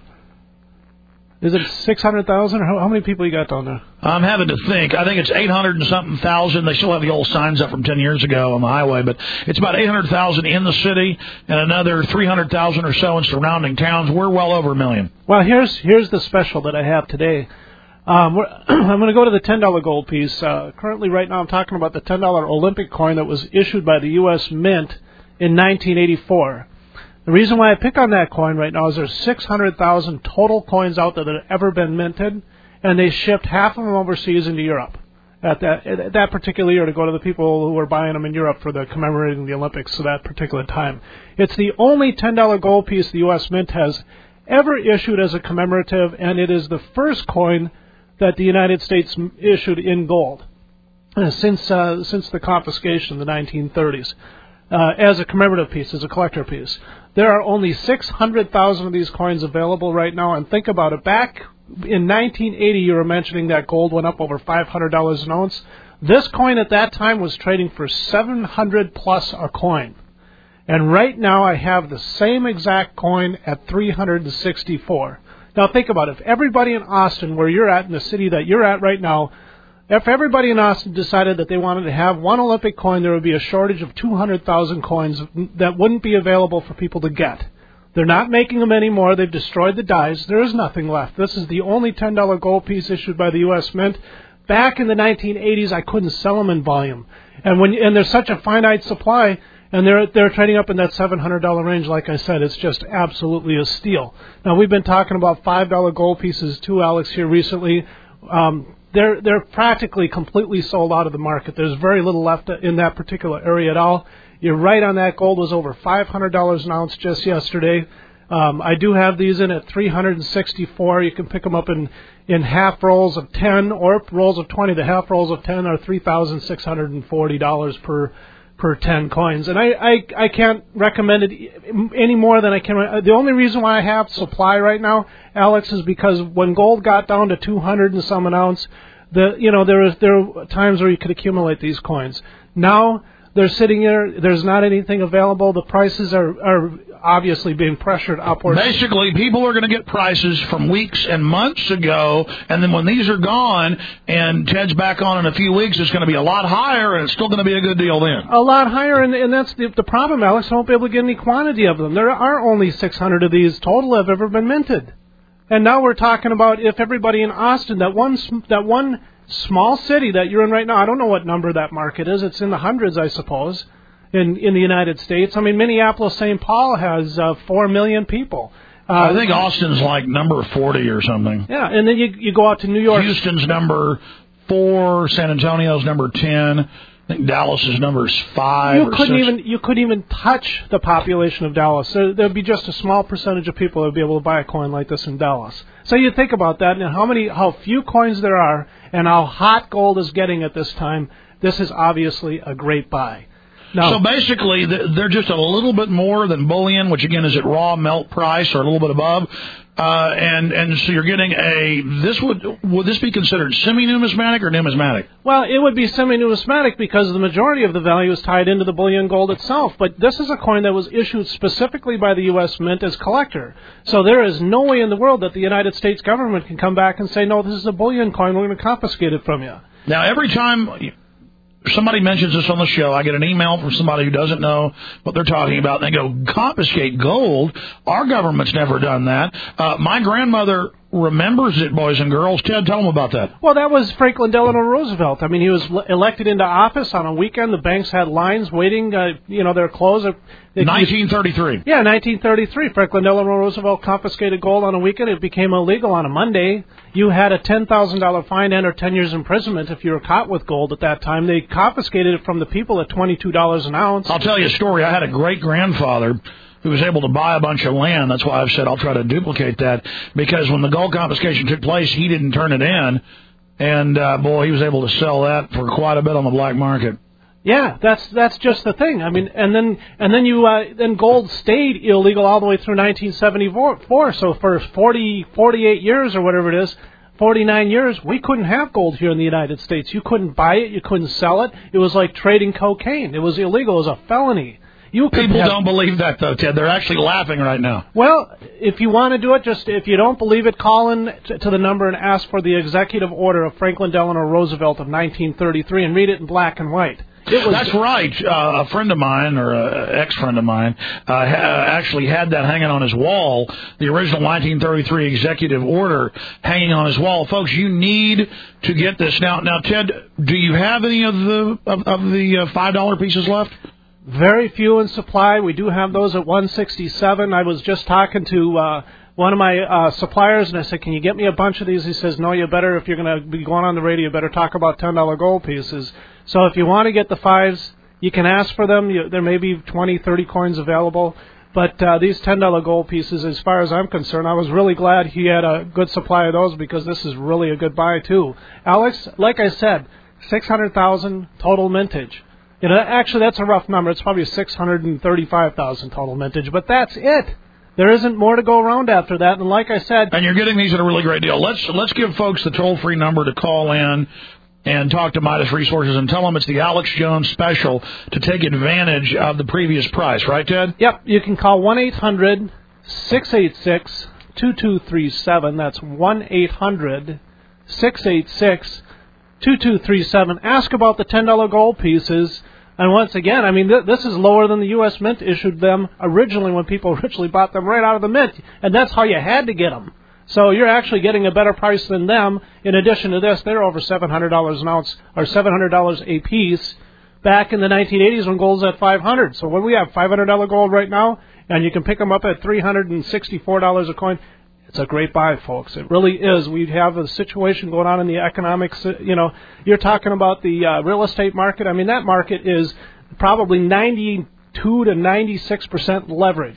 Is it six hundred thousand, or how, how many people you got down there? I'm having to think. I think it's eight hundred and something thousand. They still have the old signs up from ten years ago on the highway, but it's about eight hundred thousand in the city and another three hundred thousand or so in surrounding towns. We're well over a million. Well, here's here's the special that I have today. Um, we're, I'm going to go to the ten dollar gold piece. Uh, currently, right now, I'm talking about the ten dollar Olympic coin that was issued by the U S Mint in nineteen eighty-four. The reason why I pick on that coin right now is there's six hundred thousand total coins out there that have ever been minted, and they shipped half of them overseas into Europe at that at that particular year to go to the people who were buying them in Europe for the commemorating the Olympics at that particular time. It's the only ten dollar gold piece the U S Mint has ever issued as a commemorative, and it is the first coin that the United States issued in gold uh, since uh, since the confiscation in the nineteen thirties uh, as a commemorative piece, as a collector piece. There are only six hundred thousand of these coins available right now, and think about it. Back in nineteen eighty, you were mentioning that gold went up over five hundred dollars an ounce. This coin at that time was trading for seven hundred plus a coin. And right now I have the same exact coin at three hundred sixty-four. Now think about it. If everybody in Austin, where you're at, in the city that you're at right now, if everybody in Austin decided that they wanted to have one Olympic coin, there would be a shortage of two hundred thousand coins that wouldn't be available for people to get. They're not making them anymore. They've destroyed the dies. There is nothing left. This is the only ten dollar gold piece issued by the U S Mint. Back in the nineteen eighties, I couldn't sell them in volume. And when and there's such a finite supply, and they're they're trading up in that seven hundred dollars range, like I said, it's just absolutely a steal. Now, we've been talking about five dollar gold pieces too, Alex, here recently. Um, They're they're practically completely sold out of the market. There's very little left in that particular area at all. You're right on that. Gold was over five hundred dollars an ounce just yesterday. Um, I do have these in at three hundred sixty-four. You can pick them up in, in half rolls of ten or rolls of twenty. The half rolls of ten are three thousand six hundred forty dollars per per ten coins. And I, I, I can't recommend it any more than I can. The only reason why I have supply right now, Alex, is because when gold got down to two hundred and some an ounce, the you know there was there were times where you could accumulate these coins. Now They're sitting there. There's not anything available. The prices are, are obviously being pressured upwards. Basically, people are going to get prices from weeks and months ago, and then when these are gone and Ted's back on in a few weeks, it's going to be a lot higher, and it's still going to be a good deal then. A lot higher, and, and that's the, the problem, Alex. I won't be able to get any quantity of them. There are only six hundred of these total have ever been minted. And now we're talking about if everybody in Austin, that one that one small city that you're in right now, I don't know what number that market is. It's in the hundreds, I suppose, in, in the United States. I mean, Minneapolis, Saint Paul has uh, four million people. Uh, I think Austin's like number forty or something. Yeah, and then you you go out to New York. Houston's number four, San Antonio's number ten. I think Dallas's number is five. You or couldn't six. even you couldn't even touch the population of Dallas. There would be just a small percentage of people that would be able to buy a coin like this in Dallas. So you think about that and how many, how few coins there are, and how hot gold is getting at this time. This is obviously a great buy. Now, so basically, they're just a little bit more than bullion, which again is at raw melt price or a little bit above. Uh, and and so you're getting a this would would this be considered semi-numismatic or numismatic? Well, it would be semi-numismatic because the majority of the value is tied into the bullion gold itself. But this is a coin that was issued specifically by the U S Mint as collector. So there is no way in the world that the United States government can come back and say, no, this is a bullion coin, we're going to confiscate it from you. Now, every time somebody mentions this on the show, I get an email from somebody who doesn't know what they're talking about, and they go, confiscate gold? Our government's never done that. Uh, my grandmother remembers it, boys and girls. Ted, tell them about that. Well, that was Franklin Delano Roosevelt. I mean, he was elected into office on a weekend. The banks had lines waiting, uh, you know, their clothes. nineteen thirty-three. Yeah, nineteen thirty-three. Franklin Delano Roosevelt confiscated gold on a weekend. It became illegal on a Monday. You had a ten thousand dollars fine and or ten years imprisonment if you were caught with gold at that time. They confiscated it from the people at twenty-two dollars an ounce. I'll tell you a story. I had a great-grandfather who was able to buy a bunch of land. That's why I've said I'll try to duplicate that, because when the gold confiscation took place, he didn't turn it in, and, uh, boy, he was able to sell that for quite a bit on the black market. Yeah, that's that's just the thing. I mean, and then and then you uh, then gold stayed illegal all the way through nineteen seventy-four. So for forty, forty-eight years or whatever it is, forty-nine years, we couldn't have gold here in the United States. You couldn't buy it, you couldn't sell it. It was like trading cocaine. It was illegal. It was a felony. You People have, don't believe that, though, Ted. They're actually laughing right now. Well, if you want to do it, just if you don't believe it, call in to, to the number and ask for the executive order of Franklin Delano Roosevelt of nineteen thirty-three and read it in black and white. It was, That's right. Uh, a friend of mine, or an ex-friend of mine, uh, ha- actually had that hanging on his wall, the original nineteen thirty-three executive order hanging on his wall. Folks, you need to get this. Now, now, Ted, do you have any of the of, of the uh, five dollar pieces left? Very few in supply. We do have those at one sixty-seven. I was just talking to uh, one of my uh, suppliers, and I said, can you get me a bunch of these? He says, no, you better, if you're going to be going on the radio, you better talk about ten dollar gold pieces. So if you want to get the fives, you can ask for them. You, there may be twenty, thirty coins available. But uh, these ten dollar gold pieces, as far as I'm concerned, I was really glad he had a good supply of those, because this is really a good buy, too. Alex, like I said, six hundred thousand total mintage. You know, actually, that's a rough number. It's probably six hundred thirty-five thousand total mintage, but that's it. There isn't more to go around after that. And like I said, and you're getting these at a really great deal. Let's let's give folks the toll-free number to call in and talk to Midas Resources and tell them it's the Alex Jones special to take advantage of the previous price. Right, Ted? Yep. You can call one eight hundred six eight six two two three seven. That's one eight hundred six eight six two two three seven. Ask about the ten dollar gold pieces. And once again, I mean, th- this is lower than the U S Mint issued them originally when people originally bought them right out of the mint. And that's how you had to get them. So you're actually getting a better price than them. In addition to this, they're over seven hundred dollars an ounce, or seven hundred dollars a piece, back in the nineteen eighties when gold's at five hundred dollars. So when we have five hundred dollars gold right now, and you can pick them up at three hundred sixty-four dollars a coin, it's a great buy, folks. It really is. We have a situation going on in the economics. You know, you're talking about the uh, real estate market. I mean, that market is probably ninety-two to ninety-six percent leverage.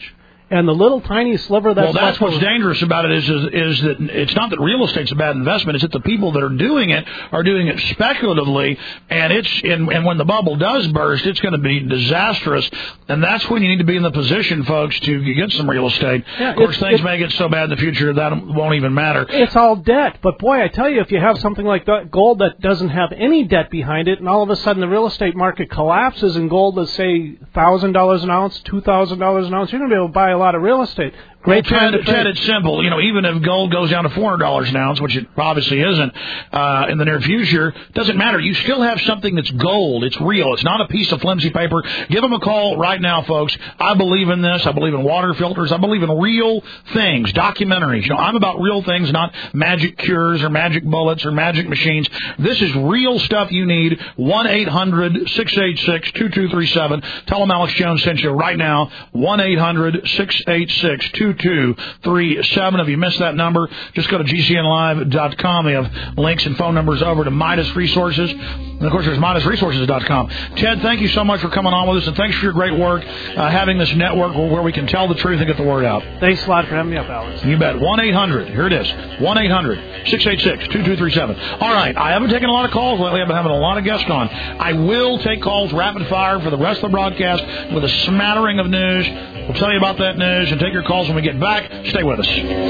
And the little tiny sliver that's well, that's left what's dangerous about it is, is is that it's not that real estate's a bad investment. It's that the people that are doing it are doing it speculatively, and it's and, and when the bubble does burst, it's going to be disastrous. And that's when you need to be in the position, folks, to get some real estate. Yeah, of course, it's, things it's, may get so bad in the future that won't even matter. It's all debt, but boy, I tell you, if you have something like that, gold that doesn't have any debt behind it, and all of a sudden the real estate market collapses, and gold is say thousand dollars an ounce, two thousand dollars an ounce, you're going to be able to buy a lot of real estate. Great well, time Ted, to trade. Ted, it's simple. You know, even if gold goes down to four hundred dollars an ounce, which it obviously isn't uh, in the near future, doesn't matter. You still have something that's gold. It's real. It's not a piece of flimsy paper. Give them a call right now, folks. I believe in this. I believe in water filters. I believe in real things, documentaries. You know, I'm about real things, not magic cures or magic bullets or magic machines. This is real stuff you need. one eight hundred six eight six two two three seven. Tell them Alex Jones sent you right now. one eight hundred six eight six two two three seven. If you missed that number, just go to G C N live dot com. They have links and phone numbers over to Midas Resources. And, of course, there's Midas Resources dot com. Ted, thank you so much for coming on with us, and thanks for your great work uh, having this network where we can tell the truth and get the word out. Thanks a lot for having me up, Alex. You bet. one eight hundred, here it is, one eight hundred six eight six two two three seven. All right, I haven't taken a lot of calls lately. I've been having a lot of guests on. I will take calls rapid fire for the rest of the broadcast with a smattering of news. We'll tell you about that news and take your calls when we get back. Stay with us.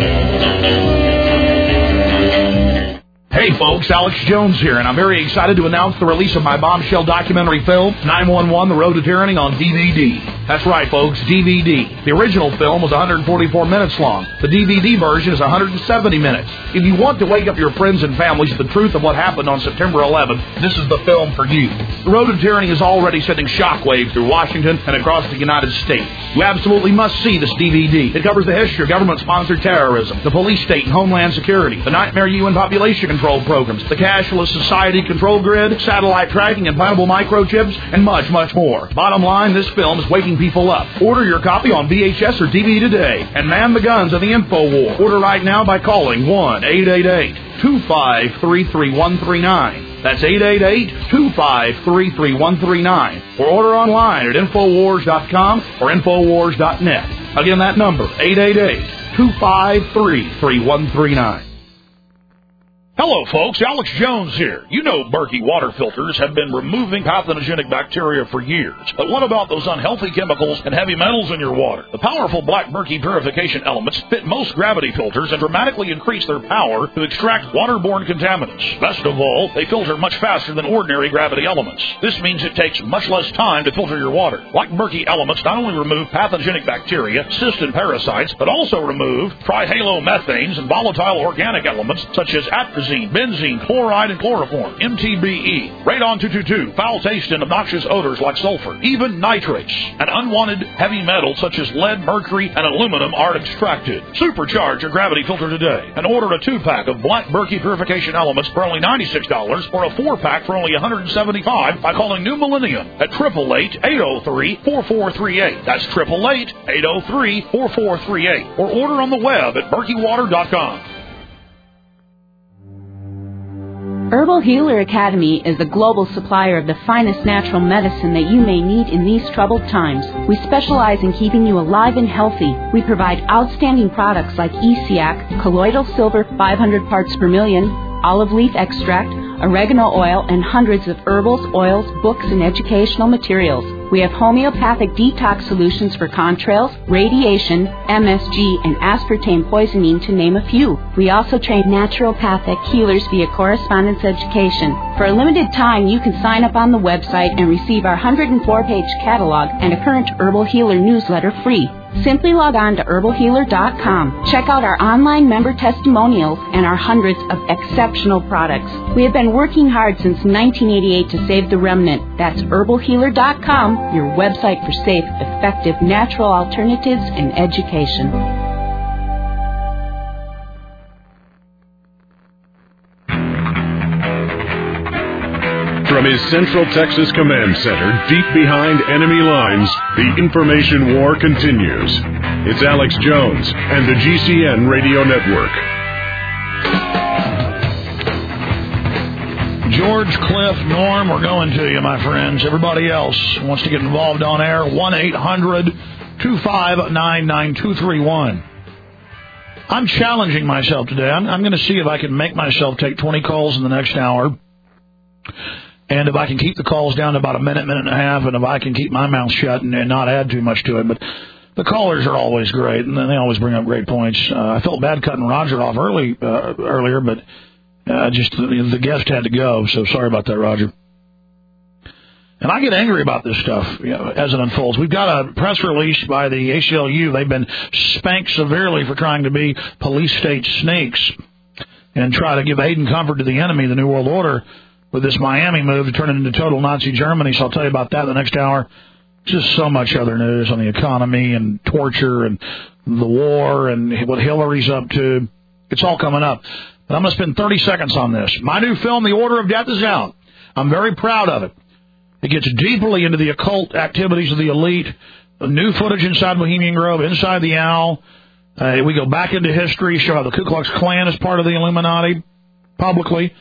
Hey folks, Alex Jones here, and I'm very excited to announce the release of my bombshell documentary film, nine one one The Road to Tyranny, on D V D. That's right, folks, D V D. The original film was one hundred forty-four minutes long. The D V D version is one hundred seventy minutes. If you want to wake up your friends and families to the truth of what happened on September eleventh, this is the film for you. The Road to Tyranny is already sending shockwaves through Washington and across the United States. You absolutely must see this D V D. It covers the history of government-sponsored terrorism, the police state and homeland security, the nightmare U N population control programs, the cashless society control grid, satellite tracking, implantable microchips, and much, much more. Bottom line, this film is waking people up. Order your copy on V H S or D V D today, and man the guns of the info war. Order right now by calling one eight eight eight two five three three one three nine. That's eight eight eight two five three three one three nine. Or order online at infowars dot com or infowars dot net. Again, that number, eight eight eight two five three three one three nine. Hello, folks. Alex Jones here. You know Berkey water filters have been removing pathogenic bacteria for years. But what about those unhealthy chemicals and heavy metals in your water? The powerful Black Berkey purification elements fit most gravity filters and dramatically increase their power to extract waterborne contaminants. Best of all, they filter much faster than ordinary gravity elements. This means it takes much less time to filter your water. Black Berkey elements not only remove pathogenic bacteria, cysts, and parasites, but also remove trihalomethanes and volatile organic elements such as atrazine, benzene, chloride, and chloroform, M T B E, radon two twenty-two, foul taste and obnoxious odors like sulfur, even nitrates, and unwanted heavy metals such as lead, mercury, and aluminum are extracted. Supercharge your gravity filter today and order a two-pack of Black Berkey purification elements for only ninety-six dollars or a four-pack for only one hundred seventy-five dollars by calling New Millennium at eight eight eight, eight zero three, four four three eight. That's eight eight eight, eight zero three, four four three eight. Or order on the web at berkey water dot com. Herbal Healer Academy is the global supplier of the finest natural medicine that you may need in these troubled times. We specialize in keeping you alive and healthy. We provide outstanding products like E C A C, colloidal silver five hundred parts per million, olive leaf extract, oregano oil, and hundreds of herbals, oils, books, and educational materials. We have homeopathic detox solutions for contrails, radiation, M S G, and aspartame poisoning, to name a few. We also train naturopathic healers via correspondence education. For a limited time, you can sign up on the website and receive our one hundred four page catalog and a current Herbal Healer newsletter free. Simply log on to herbal healer dot com. Check out our online member testimonials and our hundreds of exceptional products. We have been working hard since nineteen eighty-eight to save the remnant. That's herbal healer dot com, your website for safe, effective, natural alternatives and education. From his Central Texas Command Center, deep behind enemy lines, the information war continues. It's Alex Jones and the G C N Radio Network. George, Cliff, Norm, we're going to you, my friends. Everybody else wants to get involved on air. one eight hundred two five nine nine two three one. I'm challenging myself today. I'm, I'm going to see if I can make myself take twenty calls in the next hour. And if I can keep the calls down to about a minute, minute and a half, and if I can keep my mouth shut and, and not add too much to it. But the callers are always great, and they always bring up great points. Uh, I felt bad cutting Roger off early uh, earlier, but uh, just the, the guest had to go, so sorry about that, Roger. And I get angry about this stuff, you know, as it unfolds. We've got a press release by the A C L U. They've been spanked severely for trying to be police state snakes and try to give aid and comfort to the enemy, the New World Order, with this Miami move to turn it into total Nazi Germany. So I'll tell you about that in the next hour. Just so much other news on the economy and torture and the war and what Hillary's up to. It's all coming up. But I'm going to spend thirty seconds on this. My new film, The Order of Death, is out. I'm very proud of it. It gets deeply into the occult activities of the elite. New footage inside Bohemian Grove, inside the Owl. Uh, we go back into history, show how the Ku Klux Klan is part of the Illuminati publicly.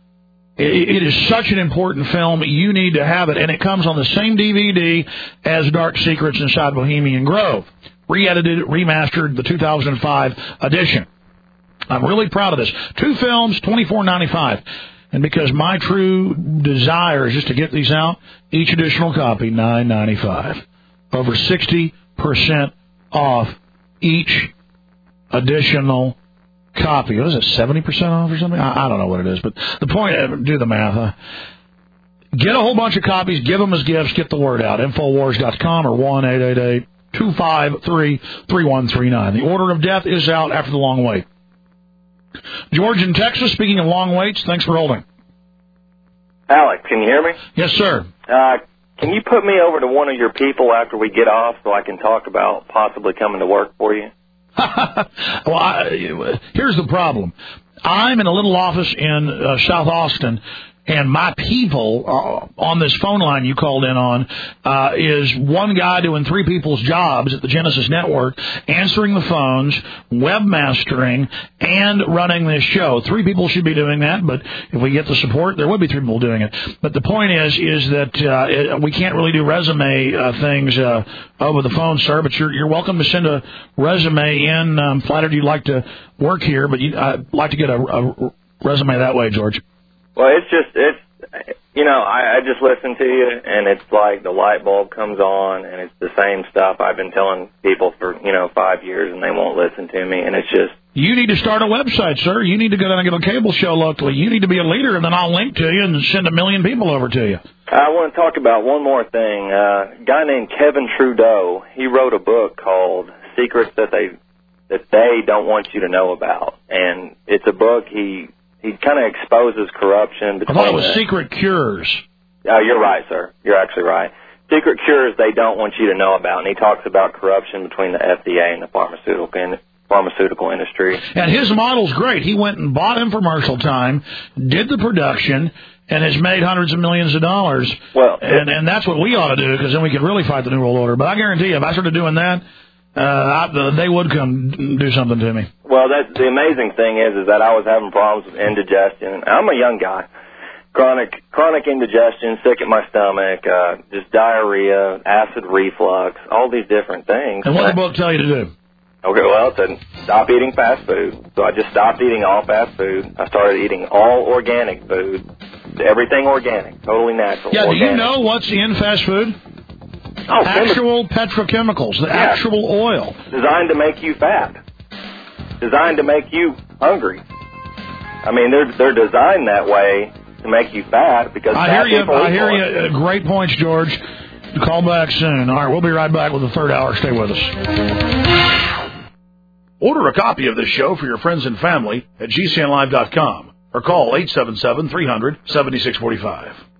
It is such an important film. You need to have it. And it comes on the same D V D as Dark Secrets Inside Bohemian Grove. Re-edited, remastered, the two thousand five edition. I'm really proud of this. Two films, twenty-four ninety-five. And because my true desire is just to get these out, each additional copy, nine ninety-five. Over sixty percent off each additional copy. What is it, seventy percent off or something? I, I don't know what it is, but the point, do the math. Huh? Get a whole bunch of copies, give them as gifts, get the word out. Infowars dot com or one eight eight eight two five three three one three nine. The Order of Death is out after the long wait. George in Texas, speaking of long waits, thanks for holding. Alex, can you hear me? Yes, sir. Uh, can you put me over to one of your people after we get off so I can talk about possibly coming to work for you? Well, I, here's the problem. I'm in a little office in uh, South Austin, and my people uh, on this phone line you called in on uh, is one guy doing three people's jobs at the Genesis Network, answering the phones, webmastering, and running this show. Three people should be doing that, but if we get the support, there would be three people doing it. But the point is, is that uh, it, we can't really do resume uh, things uh, over the phone, sir. But you're you're welcome to send a resume in. I'm flattered you'd like to work here, but you, I'd like to get a, a resume that way, George. Well, it's just, it's, you know, I, I just listen to you, and it's like the light bulb comes on, and it's the same stuff I've been telling people for, you know, five years, and they won't listen to me, and it's just... You need to start a website, sir. You need to go down and get a cable show locally. You need to be a leader, and then I'll link to you and send a million people over to you. I want to talk about one more thing. Uh, a guy named Kevin Trudeau, he wrote a book called Secrets That They that they Don't Want You to Know About, and it's a book he... He kind of exposes corruption between... I thought it was the, Secret Cures. Oh, you're right, sir. You're actually right. Secret cures they don't want you to know about, and he talks about corruption between the F D A and the pharmaceutical pharmaceutical industry. And his model's great. He went and bought infomercial time, did the production, and has made hundreds of millions of dollars. Well, and, and that's what we ought to do, because then we can really fight the New World Order. But I guarantee you, if I started doing that, Uh, I, they would come do something to me. Well, that the amazing thing is, is that I was having problems with indigestion. I'm a young guy, chronic chronic indigestion, sick at my stomach, uh, just diarrhea, acid reflux, all these different things. And what did the book tell you to do? Okay, well, it said stop eating fast food. So I just stopped eating all fast food. I started eating all organic food, everything organic, totally natural. Yeah, organic. do you know what's in fast food? Oh, actual petrochemicals, the yeah. actual oil. Designed to make you fat. Designed to make you hungry. I mean, they're they're designed that way to make you fat because I fat hear you. people I eat hear more. you. Uh, great points, George. Call back soon. All right, we'll be right back with the third hour. Stay with us. Order a copy of this show for your friends and family at G C N live dot com or call eight seven seven, three hundred, seventy-six forty-five.